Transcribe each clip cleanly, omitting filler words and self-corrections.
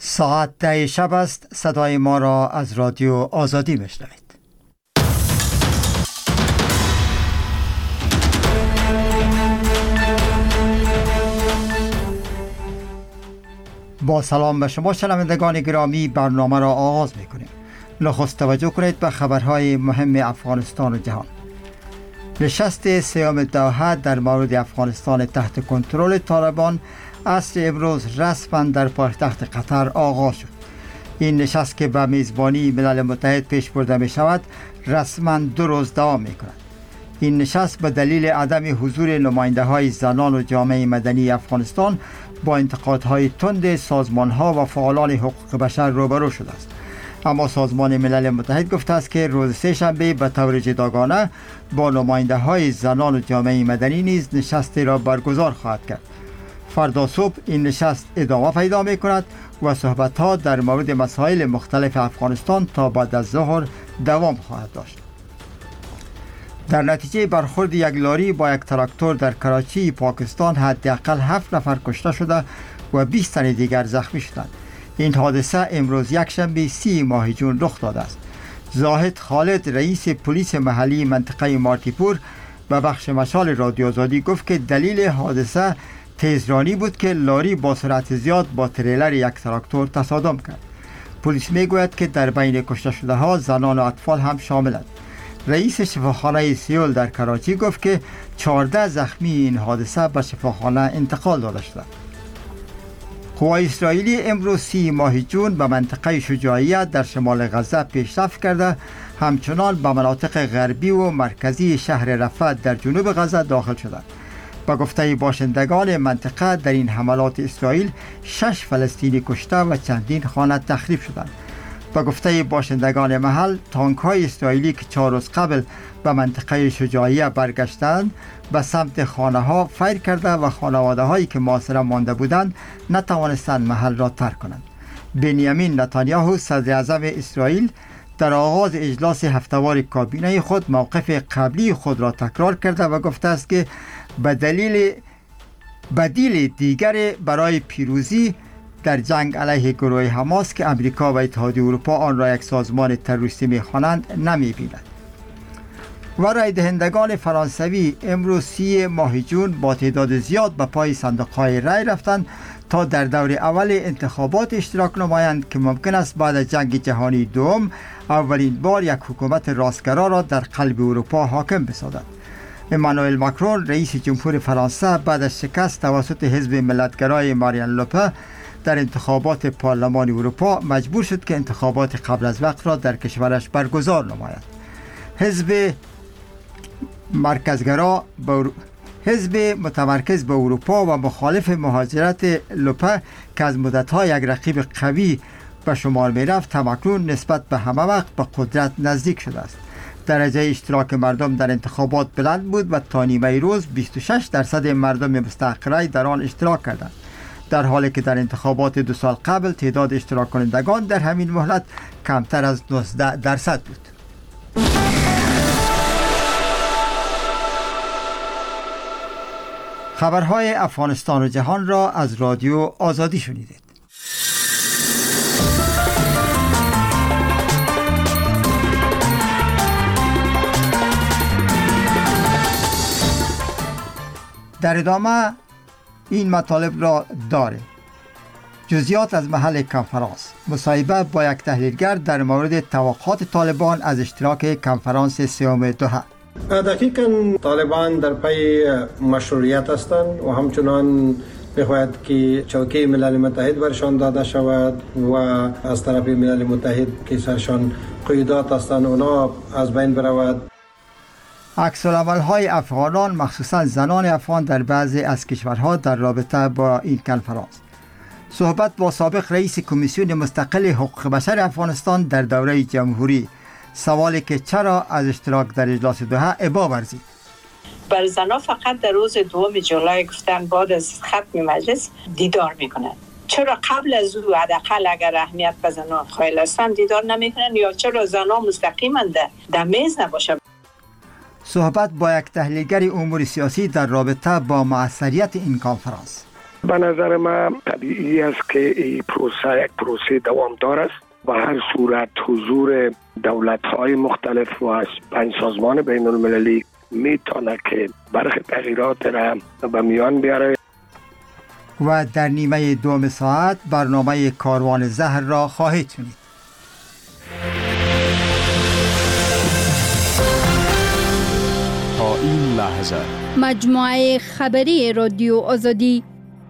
ساعت 10 شب است. صدای ما را از رادیو آزادی میشنوید. با سلام به شما شنوندگان گرامی، برنامه را آغاز میکنیم. نخست توجه کنید به خبرهای مهم افغانستان و جهان. نشست سیام دوحه در مورد افغانستان تحت کنترل طالبان عصر امروز رسما در پایتخت قطر آغاز شد. این نشست که به میزبانی ملل متحد پیش برده می شود رسما 2 روز دوام می کند. این نشست به دلیل عدم حضور نماینده های زنان و جامعه مدنی افغانستان با انتقادهای تند سازمان ها و فعالان حقوق بشر روبرو شده است. اما سازمان ملل متحد گفته است که روز سه‌شنبه به طور جداگانه با نماینده های زنان و جامعه مدنی نیز نشستی را برگزار خواهد کرد. فردا صبح این نشست ادامه پیدا می کند و صحبت ها در مورد مسائل مختلف افغانستان تا بعد از ظهر دوام خواهد داشت. در نتیجه برخورد یک لاری با یک تراکتور در کراچی، پاکستان حداقل 7 نفر کشته شده و 20 تن دیگر زخمی شدند. این حادثه امروز یکشنبه 30 ماه جون رخ داده است. زاهد خالد، رئیس پلیس محلی منطقه مارتیپور، به بخش مشال رادیو آزادی گفت که دلیل حادثه تیزرانی بود که لاری با سرعت زیاد با تریلر یک تراکتور تصادم کرد. پلیس میگوید که در بین کشته شده ها زنان و اطفال هم شاملند. رئیس شفاخانه سیول در کراچی گفت که 14 زخمی این حادثه به شفاخانه انتقال داده شدند. قوای اسرائیلی امروز 30 ماه جون به منطقه شجاعیه در شمال غزه پیشرفت کرده، همچنان به مناطق غربی و مرکزی شهر رفح در جنوب غزه داخل شدند. با گفته باشندگان منطقه در این حملات اسرائیل 6 فلسطینی کشته و چندین خانه تخریب شدند. با گفته باشندگان محل، تانک های اسرائیلی که 4 روز قبل به منطقه شجاعیه برگشتند به سمت خانه ها فیر کرده و خانواده هایی که محاصره مانده بودند نتوانستند محل را ترک کنند. بنیامین نتانیاهو صدر اعظم اسرائیل در آغاز اجلاس هفته‌وار کابینه خود موقف قبلی خود را تکرار کرده و گفته است که بدیل دیگر برای پیروزی در جنگ علیه گروه حماس که امریکا و اتحادیه اروپا آن را یک سازمان تروریستی می‌خوانند نمی‌بیند. و رای دهندگان فرانسوی امروز 30 ماه جون با تعداد زیاد به پای صندوق‌های رای رفتند تا در دور اول انتخابات اشتراک نمایند که ممکن است بعد از جنگ جهانی دوم اولین بار یک حکومت راستگرا را در قلب اروپا حاکم بسازد. امانوئل ماکرون رئیس جمهور فرانسه بعد از شکست توسط حزب ملتگرای مارین لوپن در انتخابات پارلمان اروپا مجبور شد که انتخابات قبل از وقت را در کشورش برگزار نماید. حزب متمرکز به اروپا و مخالف مهاجرت لوپن که از مدت‌ها یک رقیب قوی به شمار می‌رفت، تمکنون نسبت به همه وقت به قدرت نزدیک شده است. درجه اشتراک مردم در انتخابات بلند بود و تا نیمه روز 26% مردم مستحق رای در آن اشتراک کردند، در حالی که در انتخابات 2 سال قبل تعداد اشتراک کنندگان در همین مهلت کمتر از 19% بود. خبرهای افغانستان و جهان را از رادیو آزادی شنیدید. در ادامه این مطالب را داره. جزئیات از محل کنفرانس، مصاحبه با یک تحلیلگر در مورد توقعات طالبان از اشتراک کنفرانس سیام دوحه. دقیقاً طالبان در پی مشروعیت هستند و همچنان بخواهد که چوکه ملل متحد برشان داده شود و از طرف ملل متحد که سرشان قیودات هستند اونا از بین برود. عکس‌العمل‌های افغانان مخصوصا زنان افغان در بعضی از کشورها در رابطه با این کنفرانس. صحبت با سابق رئیس کمیسیون مستقل حقوق بشر افغانستان در دوره جمهوری. سوالی که چرا از اشتراک در اجلاس دوحه ابا ورزید. بر زنان فقط در روز 2 جولای گفتن بعد از ختم مجلس دیدار میکنن. چرا قبل از او حداقل اگر اهمیت به زنان قائل هستند دیدار نمیکنن، یا چرا زنان مستقیما در میز نباشه؟ صحبت با یک تحلیلگر امور سیاسی در رابطه با موثریت این کنفرانس. به نظر من طبیعی است که این پروسه یک پروسه دوامدار است. به هر صورت حضور دولت‌های مختلف و 5 سازمان بین المللی میتونه که برخی تغییرات را به میان بیاره. و در نیمه دوم ساعت برنامه کاروان زهر را خواهید شنید. تا این لحظه مجموعه خبری رادیو آزادی.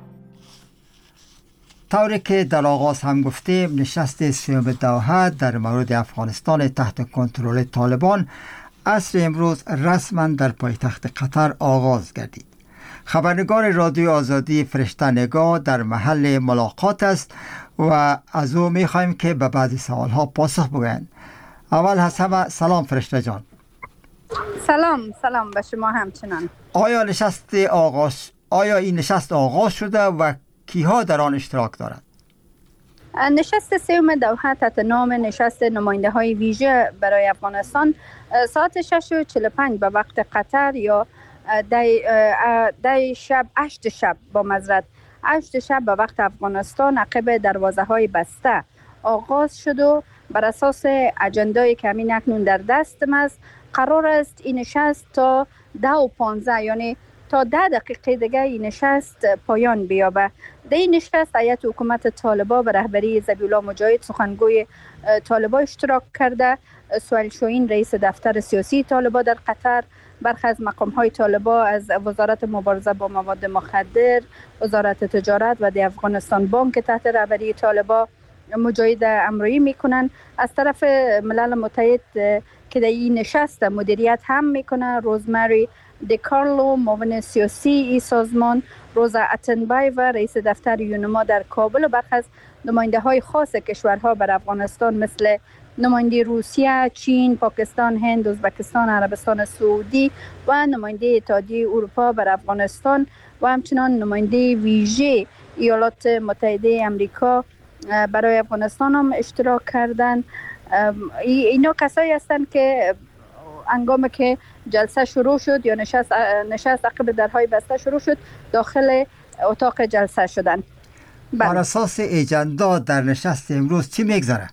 طوری که در آغاز هم گفتیم، نشست سوم دوحه در مورد افغانستان تحت کنترل طالبان عصر امروز رسما در پایتخت قطر آغاز گردید. خبرنگار رادیو آزادی فرشته نگاه در محل ملاقات است و از او می‌خوایم که به بعضی سوالها پاسخ بگویند. اول از همه سلام فرشته جان. سلام به شما همچنان. آیا این نشست آغاز شده و کیها در آن اشتراک دارند؟ نشست سوم دوحه تحت نام نشست نماینده های ویژه برای افغانستان ساعت 6:45 به وقت قطر یا 8 شب با معذرت 8 شب به وقت افغانستان عقب دروازه های بسته آغاز شد و بر اساس اجندایی که همین اکنون در دستم است قرار است این نشست تا 10:15 یعنی تا 10 دقیقه دیگه این نشست پایان بیابه. در این نشست هیئت حکومت طالبان به رهبری ذبیح الله مجاهد سخنگوی طالبان اشتراک کرده. سهیل شاهین رئیس دفتر سیاسی طالبان در قطر، برخی از مقام‌های طالبان از وزارت مبارزه با مواد مخدر، وزارت تجارت و د افغانستان بانک تحت رهبری طالبان مجاهد همراهی میکنن. از طرف ملل متحد که در این نشست مدیریت هم میکنه روزمری دیکارلو معاون سیاسی ای سازمان، روزا اتنبای و رئیس دفتر یونما در کابل و برخی از نماینده های خاص کشورها بر افغانستان مثل نماینده روسیه، چین، پاکستان، هند، ازبکستان، عربستان سعودی و نماینده اتحادیه اروپا بر افغانستان و همچنان نماینده ویژه ایالات متحده آمریکا برای افغانستان هم اشتراک کردن. اینا کسایی هستند که هنگامی که جلسه شروع شد یا نشست عقب درهای بسته شروع شد داخل اتاق جلسه شدن. بر اساس اجندا در نشست امروز چی میگذره؟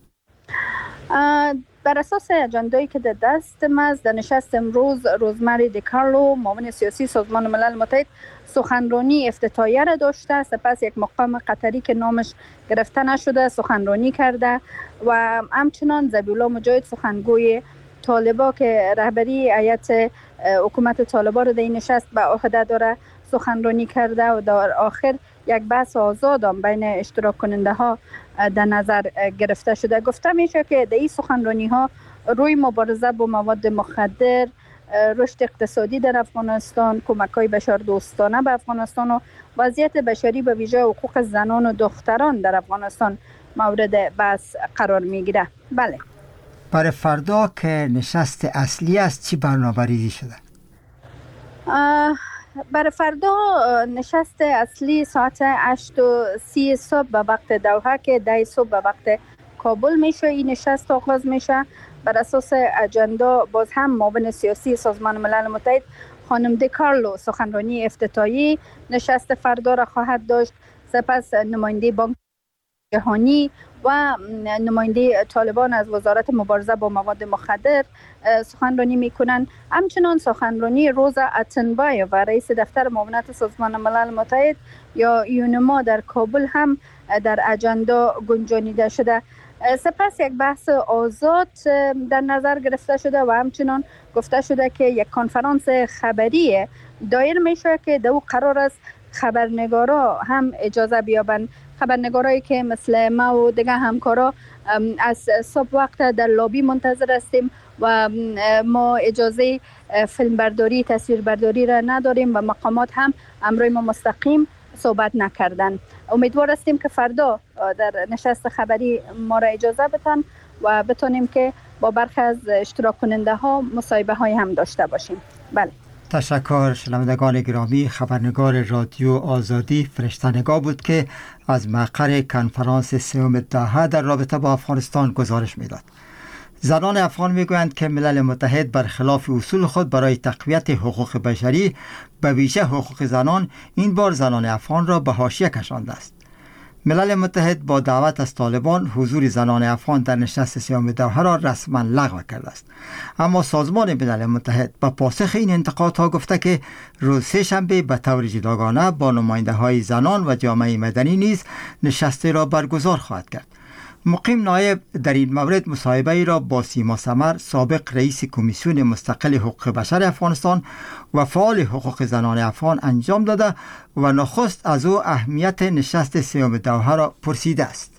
بر اساس اجندایی که در دست است در نشست امروز روزمری دیکارلو معاون سیاسی سازمان ملل متحد سخنرانی افتتاحیه را داشته، سپس یک مقام قطری که نامش گرفته نشده سخنرانی کرده و همچنان ذبیح الله مجاهد سخنگوی طالبان که رهبری هیئت حکومت طالبان را در این نشست به عهده داره سخنرانی کرده و در آخر یک بحث آزاد هم بین اشتراک کننده ها در نظر گرفته شده. گفته میشه که در این سخنرانی ها روی مبارزه با مواد مخدر، رشد اقتصادی در افغانستان، کمک های بشردوستانه به افغانستان و وضعیت بشری به ویژه حقوق زنان و دختران در افغانستان مورد بحث قرار میگیره. بله. برای فردا که نشست اصلی است چی برنامه‌ریزی شده؟ برای فردا نشست اصلی ساعت 8:30 صبح به وقت دوحه که 10 صبح به وقت کابل میشه این نشست آغاز میشه. بر اساس اجندا باز هم معاون سیاسی سازمان ملل متحد خانم دیکارلو سخنرانی افتتاحی نشست فردا را خواهد داشت. سپس نماینده بانک جهانی و نماینده طالبان از وزارت مبارزه با مواد مخدر سخنرانی میکنن. همچنان سخنرانی روزا اتنبای و رئیس دفتر معاونت سازمان ملل متحد یا یونما در کابل هم در اجندا گنجانیده شده. سپس یک بحث آزاد در نظر گرفته شده و همچنان گفته شده که یک کنفرانس خبری دایر میشه که در او قرار است خبرنگارا هم اجازه بیابند. خبرنگارایی که مثل ما و دیگه همکارا از صبح وقت در لابی منتظر هستیم و ما اجازه فیلمبرداری تصویربرداری را نداریم و مقامات هم امروی ما مستقیم صحبت نکردن. امیدوار هستیم که فردا در نشست خبری ما را اجازه بدن و بتونیم که با برخی از اشتراک کننده ها مصاحبه های هم داشته باشیم. بله. تشکر. شنوندگان گرامی، خبرنگار رادیو آزادی فرشته نگاه بود که از مقر کنفرانس سوم دوحه در رابطه با افغانستان گزارش میداد. زنان افغان میگویند که ملل متحد برخلاف اصول خود برای تقویت حقوق بشری به ویژه حقوق زنان این بار زنان افغان را به حاشیه کشانده است. ملل متحد با دعوت از طالبان حضور زنان افغان در نشست سیام دوحه را رسما لغو کرده است. اما سازمان ملل متحد با پاسخ این انتقادها گفته که روز سه‌شنبه به طور جداگانه با نماینده های زنان و جامعه مدنی نیز نشستی را برگزار خواهد کرد. مقیم نایب در این مورد مصاحبه ای را با سیما سمر، سابق رئیس کمیسیون مستقل حقوق بشر افغانستان و فعال حقوق زنان افغان انجام داده و نخست از او اهمیت نشست سیام دوحه را پرسیده است.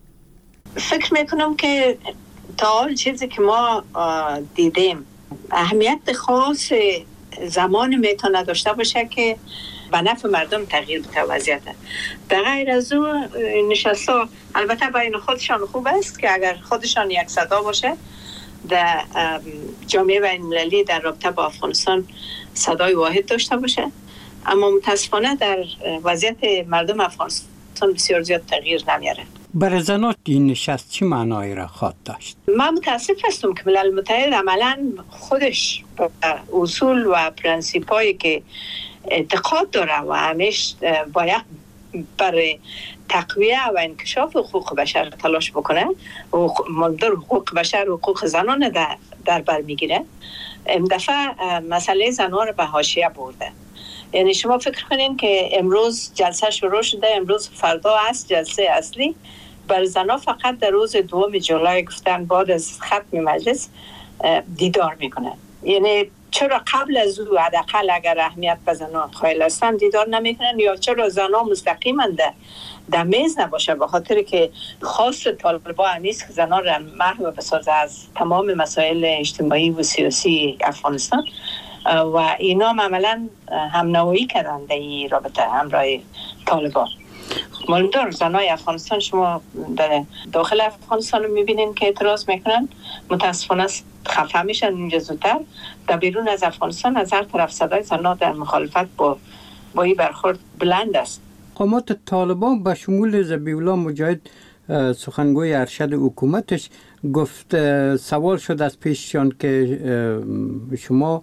فکر میکنم که تا حال چیزی که ما دیدیم اهمیت خاص زمان میتونه داشته باشه که به نفع مردم تغییر بده وضعیت. در غیر از او نشستا البته بین خودشان خوب است که اگر خودشان یک صدا باشه در جامعه بین المللی در رابطه با افغانستان صدای واحد داشته باشه، اما متاسفانه در وضعیت مردم افغانستان بسیار زیاد تغییر نمیاره. برای زنان این نشست چه معنایی را خواهد داشت؟ من متاسف هستم که ملل متحد عملا خودش اصول و پرنسیپایی که اعتقاد داره و همیشه باید برای تقویه و انکشاف حقوق بشر تلاش بکنه و مقدار حقوق بشر و حقوق زنان در بر میگیره، این دفعه مسئله زنان رو به حاشیه برده. یعنی شما فکر کنین که امروز جلسه شروع شده، امروز فردا است جلسه اصلی بر زنان فقط در روز 2 جولای گفتن بعد از ختم مجلس دیدار میکنن. یعنی چرا قبل از او حداقل اگر اهمیت به زنان قائل هستند دیدار نمیکنن، یا چرا زنان مستقیما در میز نباشه؟ به خاطر که خاص طالبان نیست که زنان را محو بسازه از تمام مسائل اجتماعی و سیاسی افغانستان و اینا عملا هم نوعی کردن در این رابطه همراه طالبان. مالدار زنای افغانستان شما در داخل افغانستان رو میبینین که اعتراض میکنن، متاسفانه خفه میشن اینجا زودتر. در بیرون از افغانستان از هر طرف صدای زنان در مخالفت با این برخورد بلند است. مقامات طالبان به شمول ذبیح الله مجاهد سخنگوی ارشد حکومتش گفت، سوال شد از پیششان که شما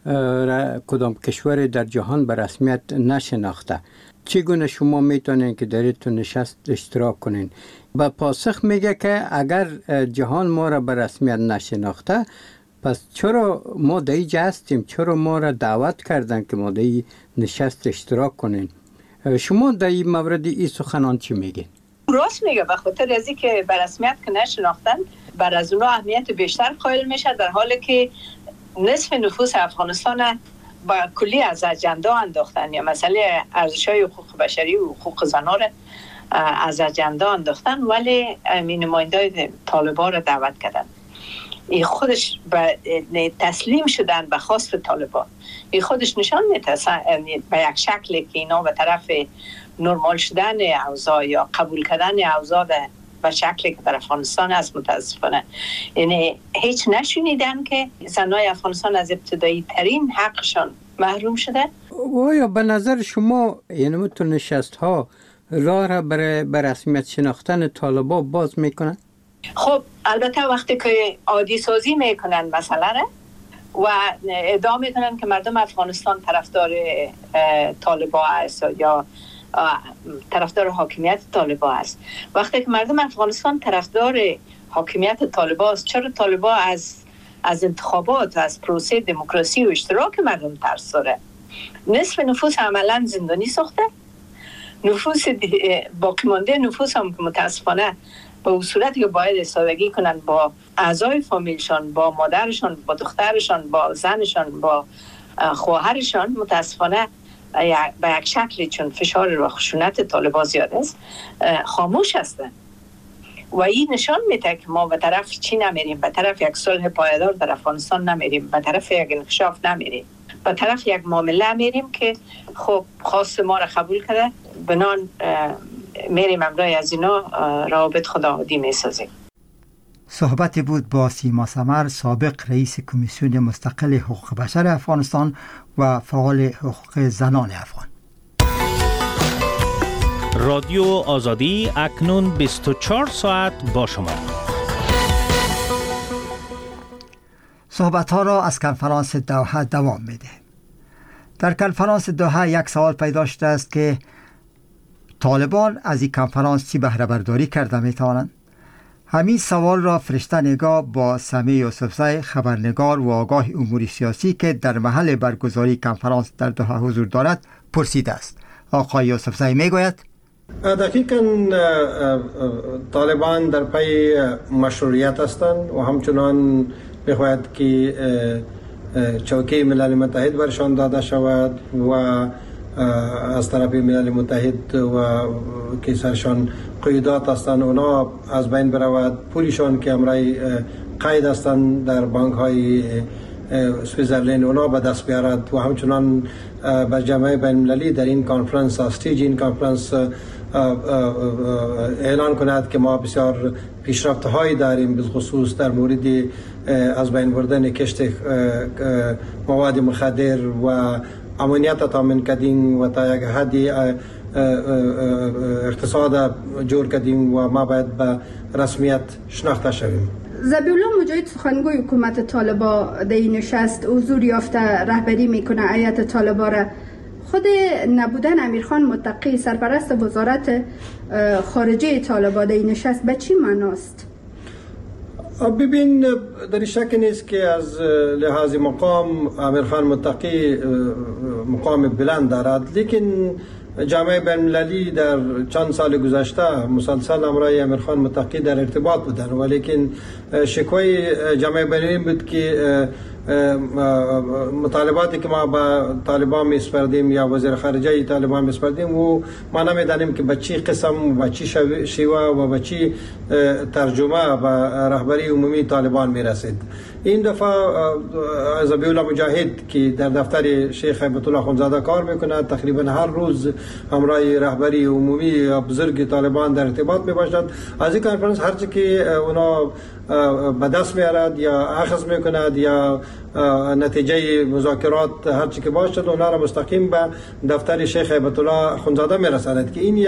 کدام کشور در جهان به رسمیت نشناخته، چگونه شما میتونین که در این نشست اشتراک کنین؟ با پاسخ میگه که اگر جهان ما را به رسمیت نشناخته پس چرا ما در اینجا هستیم، چرا ما را دعوت کردن که ما در این نشست اشتراک کنین؟ شما در این مورد این سخنان چی میگین؟ راست میگه، به خاطر از اینکه به رسمیت که نشناختن بر از اونها اهمیت بیشتر قائل میشه، در حالی که نصف نفوس افغانستان با کلی از اجندا انداختن یا مسئله ارزش‌های حقوق بشری و حقوق زنان از اجندا انداختن، ولی نماینده‌های طالبان را دعوت کردن. این خودش تسلیم شدن به خواست طالبان. این خودش نشان میده به یک شکلی که اینا به طرف نرمال شدن اوضاع یا قبول کردن اوضاع به شکلی که در افغانستان است متاسفانه. یعنی هیچ نشونیدن که زنای افغانستان از ابتدایی ترین حقشان محروم شده. آیا به نظر شما یعنی متون نشست ها راه را برای رسمیت شناختن طالبان باز میکنن؟ خب البته وقتی که عادی سازی میکنن مثلا و ادعا میکنن که مردم افغانستان طرفدار طالبان است یا طرفدار حاکمیت طالبان است، وقتی که مردم افغانستان طرفدار حاکمیت طالبان است، چرا طالبان از انتخابات و از پروسه دموکراسی و اشتراک مردم ترس داره؟ نصف نفوس عملا زندانی ساخته، نفوس باقی مانده نفوس هم که متاسفانه به صورتی که باید استادگی کنن با اعضای فامیلشان، با مادرشان، با دخترشان، با زنشان، با خواهرشان، متاسفانه به یک شکلی چون فشار و خشونت طالبان زیاد است خاموش هستند و این نشان میده که ما به طرف چی نمیریم، به طرف یک صلح پایدار در افغانستان نمیریم، به طرف یک انکشاف نمیریم، به طرف یک معامله میریم که خب خواست ما را قبول کرده، بنان میریم امرای از اینا روابط خداحافظی میسازیم. صحبتی بود با سیما سمر، سابق رئیس کمیسیون مستقل حقوق بشر افغانستان و فعال حقوق زنان افغان. رادیو آزادی اکنون 24 ساعت با شما. صحبت‌ها را از کنفرانس دوحه دوام میده. در کنفرانس دوحه یک سوال پیدا شده است که طالبان از این کنفرانس چی بهره برداری کرده میتوانند؟ همین سوال را فرشته نگاه با سمیع یوسفزی، خبرنگار و آگاه امور سیاسی که در محل برگزاری کنفرانس در دوحه حضور دارد پرسیده است. آقای یوسفزی میگوید دقیقاً طالبان در پی مشروعیت هستند و همچنان میخواهد که چوکه ملل متحد برشان داده شود و از طرف ملل متحد و که سرشان قیودات هستند اونا از بین برود، پولشان که امرای قید هستند در بانک های سویزرلند اونا به دست بیارد و همچنان بر جامعه بین المللی در این کانفرنس استیج این کانفرنس اعلان کند که ما بسیار پیشرفت هایی داریم، بالخصوص در مورد از بین بردن کشت مواد مخدر و امنیت تامین کردیم و تا یک حدی اقتصاد جور کردیم و ما باید به رسمیت شناخته شویم. ذبیحالله مجاهد سخنگوی حکومت طالبان در این نشست حضور یافته رهبری میکنه هیئت طالبان را. خود نبودن امیرخان متقی سرپرست وزارت خارجه طالبان در این نشست به چی معناست؟ ببین، در شک نیست که از لحاظ مقام امیرخان متقی مقام بلند دارد، لیکن جامعه بین المللی در چند سال گذشته مسلسل امرای امیرخان متقی در ارتباط بودن، ولیکن شکوی جامعه بین المللی بود که مطالباتی که ما با طالبان میسپردیم یا وزیر خارجه طالبان میسپردیم و ما نمیدانیم که به چی قسم و به چی شیوه و به چی ترجمه به رهبری عمومی طالبان میرسید. این دفعه ذبیحالله مجاهد که در دفتر شیخ هیبت الله اخوندزاده کار میکنه، تقریبا هر روز همراه رهبری عمومی یا بزرگ طالبان در ارتباط میباشد. از این کنفرانس هرچی که اونا به دست میارد یا اخذ میکند یا نتیجه مذاکرات هرچی که باشد اونا را مستقیم به دفتر شیخ هیبت الله اخوندزاده میرساند که این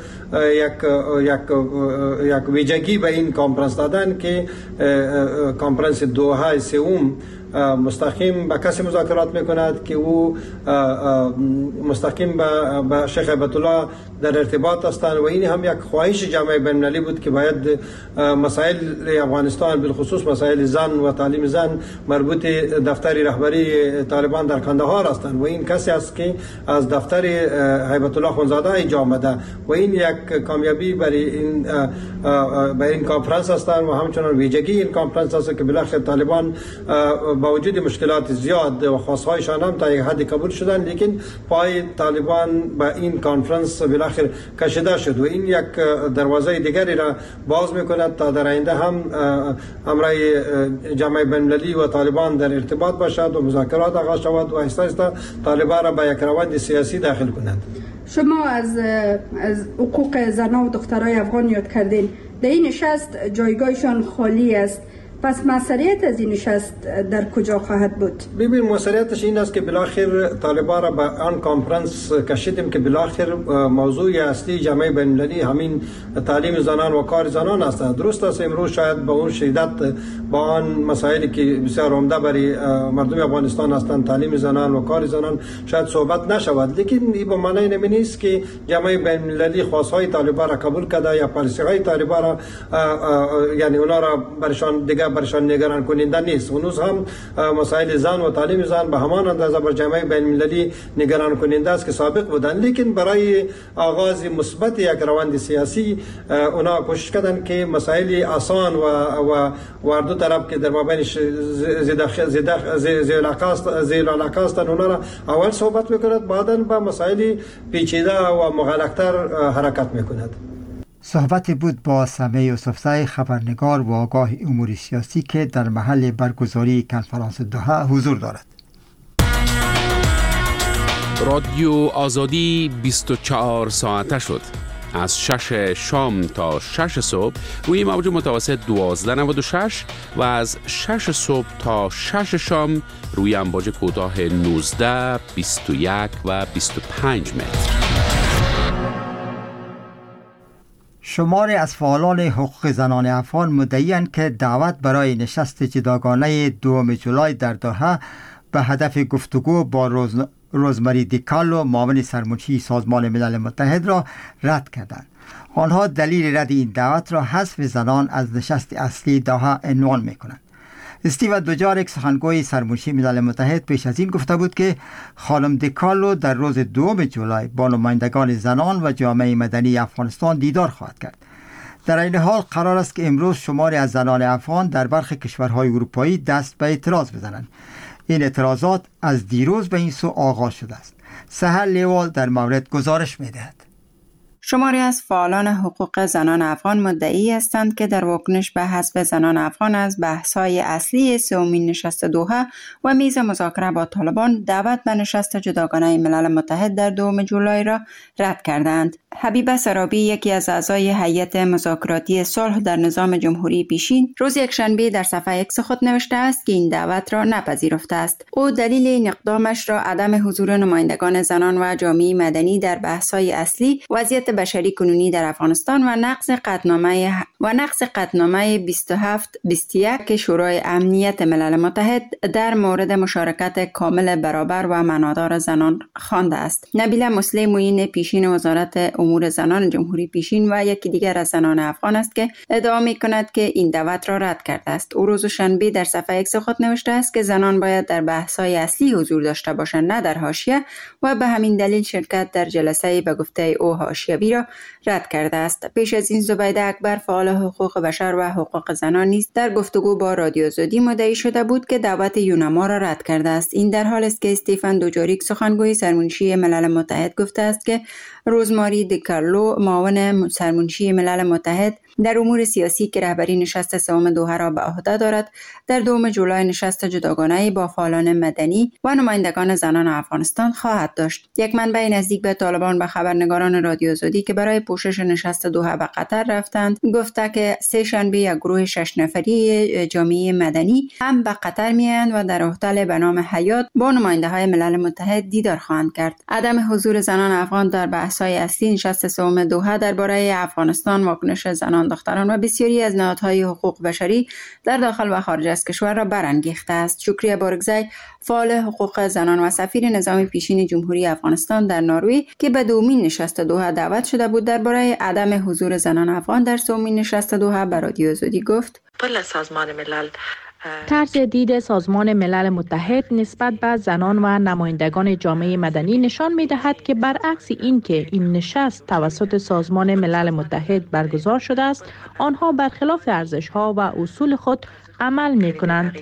یک ویژگی به این کنفرانس دادن که کنفرانس دوحه سوم مستقیم با کسی مذاکرات میکند که او مستقیم با شیخ هیبت الله در ارتباط هستند و این هم یک خواهش جامعه بین المللی بود که باید مسائل افغانستان بالخصوص مسائل زن و تعلیم زن مربوط دفتر رهبری طالبان در کندهار هستند و این کسی است که از دفتر هیبت الله اخوندزاده اینجا آمده و این یک کامیابی برای این کنفرانس هستند و همچنان ویژگی این کنفرانس است که بالاخره طالبان با وجود مشکلات زیاد و خواستهایشان هم تا یک حدی قبول شدن، لیکن پای طالبان با این کنفرانس بالاخره کشیده شد و این یک دروازه دیگری را باز میکند تا در آینده هم امرای جامعه بین المللی و طالبان در ارتباط باشد و مذاکرات آغاز شود و آهسته آهسته طالبان را به یک روند سیاسی داخل کنند. شما از حقوق زنان و دخترای افغان یاد کردین. در این نشست جایگاهشان خالی است. پس مسئولیت از این نشست در کجا خواهد بود؟ ببین، مسئولیتش این است که بالاخره طالبان را به آن کنفرانس کشیدیم که بالاخره موضوع اصلی جامعه بین المللی همین تعلیم زنان و کار زنان است. درست است امروز شاید به اون شدت با آن مسائلی که بسیار عمده برای مردم افغانستان هستند، تعلیم زنان و کار زنان، شاید صحبت نشود، لیکن این به معنی نیست که جامعه بین المللی خواستهای طالبان را قبول کرده یا پالیسی های طالبان را یعنی اونا را برشان نگران کننده نیست. هنوز هم مسائل زن و تعلیم زن به همان اندازه بر جامعه بین المللی نگران کننده است که سابق بودند، لیکن برای آغاز مثبت یک روند سیاسی اونا کوشش کردند که مسائل آسان و دو طرف که در مابینش زیر علاقه هستند اونا را اول صحبت میکند، بعدا با مسائل پیچیده و مغلق‌تر حرکت میکند. صحبت بود با سمیع یوسفزی، خبرنگار و آگاه امور سیاسی که در محل برگزاری کنفرانس دوحه حضور دارد. رادیو آزادی 24 ساعته شد. از 6 شام تا 6 صبح روی موج متوسط 1296 و از 6 صبح تا 6 شام روی امواج کوتاه 19، 21 و 25 متر. شماری از فعالان حقوق زنان افغان مدعی‌اند که دعوت برای نشست جداگانه 2 جولای در دوحه به هدف گفتگو با روزمری دیکارلو معاون سرمنشی سازمان ملل متحد را رد کردند. آنها دلیل رد این دعوت را حذف زنان از نشست اصلی دوحه عنوان می‌کنند. استیو دوجاریک سخنگوی سرمنشی ملل متحد پیش از این گفته بود که خانم دیکارلو در روز 2 جولای با نمایندگان زنان و جامعه مدنی افغانستان دیدار خواهد کرد. در این حال قرار است که امروز شماری از زنان افغان در برخی کشورهای اروپایی دست به اعتراض بزنند. این اعتراضات از دیروز به این سو آغاز شده است. سحر لیوال در مورد گزارش می‌دهد. شماری از فعالان حقوق زنان افغان مدعی هستند که در واکنش به حذف زنان افغان از بحث‌های اصلی سومین نشست دوحه و میز مذاکره با طالبان دعوت به نشست جداگانه ملل متحد در 2 جولای را رد کردند. حبیبه سرابی، یکی از اعضای هیئت مذاکراتی صلح در نظام جمهوری پیشین، روز یکشنبه در صفحه اکس خود نوشته است که این دعوت را نپذیرفته است. او دلیل این اقدامش را عدم حضور نمایندگان زنان و جامعه مدنی در بحث‌های اصلی، وضعیت بشری کنونی در افغانستان و نقض قطعنامه 2721 شورای امنیت ملل متحد در مورد مشارکت کامل، برابر و معنادار زنان خوانده است. نبیله مسلم، معین پیشین وزارت امور زنان جمهوری پیشین و یکی دیگر از زنان افغان است که ادعا می‌کند که این دعوت را رد کرده است. او روز شنبه در صفحه اکس خود نوشته است که زنان باید در بحث‌های اصلی حضور داشته باشند، نه در حاشیه، و به همین دلیل شرکت در جلسه به گفته او حاشیوی را رد کرده است. پیش از این زبیده اکبر، فعال حقوق بشر و حقوق زنان نیز در گفتگو با رادیو آزادی مدعی شده بود که دعوت یونما را رد کرده است. این در حالی است که استیفن دوجاریک، سخنگوی سرمنشی ملل متحد، گفته است که روزماری دیکارلو، معاون سرمنشی ملل متحد در امور سیاسی که رهبری نشست سوم دوحه را به عهده دارد، در 2 جولای نشست جداگانه با فعالان مدنی و نمایندگان زنان افغانستان خواهد داشت. یک منبع نزدیک به طالبان به خبرنگاران رادیو آزادی که برای پوشش نشست دوحه به قطر رفتند گفته که سه شنبه یک گروه 6 نفری جامعه مدنی هم به قطر میآیند و در هتل به نام حیات با نماینده‌های ملل متحد دیدار خواهند کرد. عدم حضور زنان افغان در بحث‌های اصلی نشست سوم دوحه درباره افغانستان، واکنش زنان، دختران و بسیاری از نهادهای حقوق بشری در داخل و خارج از کشور را برانگیخته است. شکریه بارگزی، فعال حقوق زنان و سفیر نظام پیشین جمهوری افغانستان در نروژ که به دومین نشست دوحه دعوت شده بود، درباره عدم حضور زنان افغان در سومین نشست دوحه به رادیو آزادی گفت: سازمان ملل طرز دید سازمان ملل متحد نسبت به زنان و نمایندگان جامعه مدنی نشان می‌دهد که برعکس این که این نشست توسط سازمان ملل متحد برگزار شده است، آنها برخلاف ارزش‌ها و اصول خود عمل می‌کنند.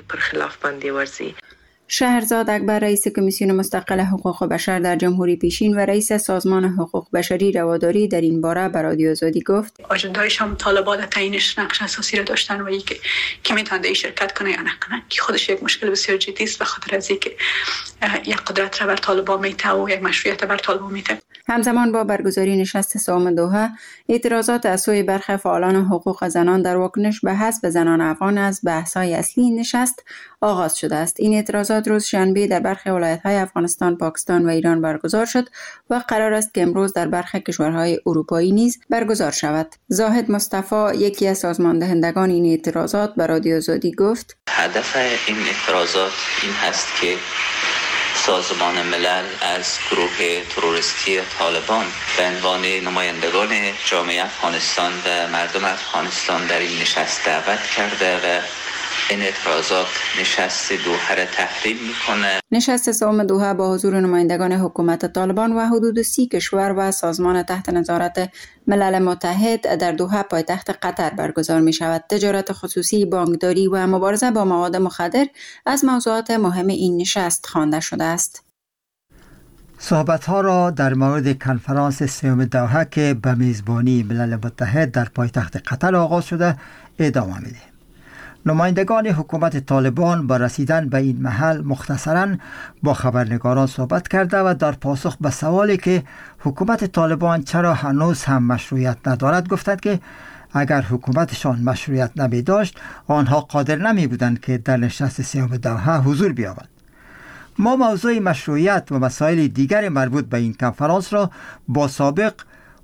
شهرزاد اکبر، رئیس کمیسیون مستقل حقوق بشر در جمهوری پیشین و رئیس سازمان حقوق بشری رواداری در این باره به رادیو آزادی گفت: آجنده‌هایش هم طالبان تعیینش نقش اساسی را داشتن و اینکه کی میتونه این شرکت کنه یا نکنه، که خودش یک مشکل بسیار جدی است، به خاطر از اینکه یک قدرت را بر طالبان میته و یک مشروعیت بر طالبان میته. همزمان با برگزاری نشست سوم دوحه، اعتراضات از سوی برخی فعالان حقوق زنان در واکنش به حذف زنان افغان از بحث‌های اصلی نشست آغاز شده است. این اعتراضات روز شنبه در برخی ولایت‌های افغانستان، پاکستان و ایران برگزار شد و قرار است که امروز در برخی کشورهای اروپایی نیز برگزار شود. زاهد مصطفی، یکی از سازماندهندگان این اعتراضات، به رادیو آزادی گفت: هدف این اعتراضات این هست که سازمان ملل از گروه تروریستی طالبان به عنوان نمایندگان جامعه افغانستان و مردم افغانستان در این نشست دعوت کرده و این اعتراضات نشست دوحه را تحریم میکنه. نشست سوم دوحه با حضور نمایندگان حکومت طالبان و حدود 30 کشور و سازمان تحت نظارت ملل متحد در دوحه پایتخت قطر برگزار می شود. تجارت خصوصی، بانکداری و مبارزه با مواد مخدر از موضوعات مهم این نشست خوانده شده است. صحبت‌ها را در مورد کنفرانس سوم دوحه که به میزبانی ملل متحد در پایتخت قطر آغاز شده ادامه می‌دهیم. نمایندگان حکومت طالبان با رسیدن به این محل مختصراً با خبرنگاران صحبت کرده و در پاسخ به سوالی که حکومت طالبان چرا هنوز هم مشروعیت ندارد گفتند که اگر حکومتشان مشروعیت نمی داشت آنها قادر نمی بودند که در نشست سوم دوحه حضور بیابند. ما موضوع مشروعیت و مسائل دیگر مربوط به این کنفرانس را با سابق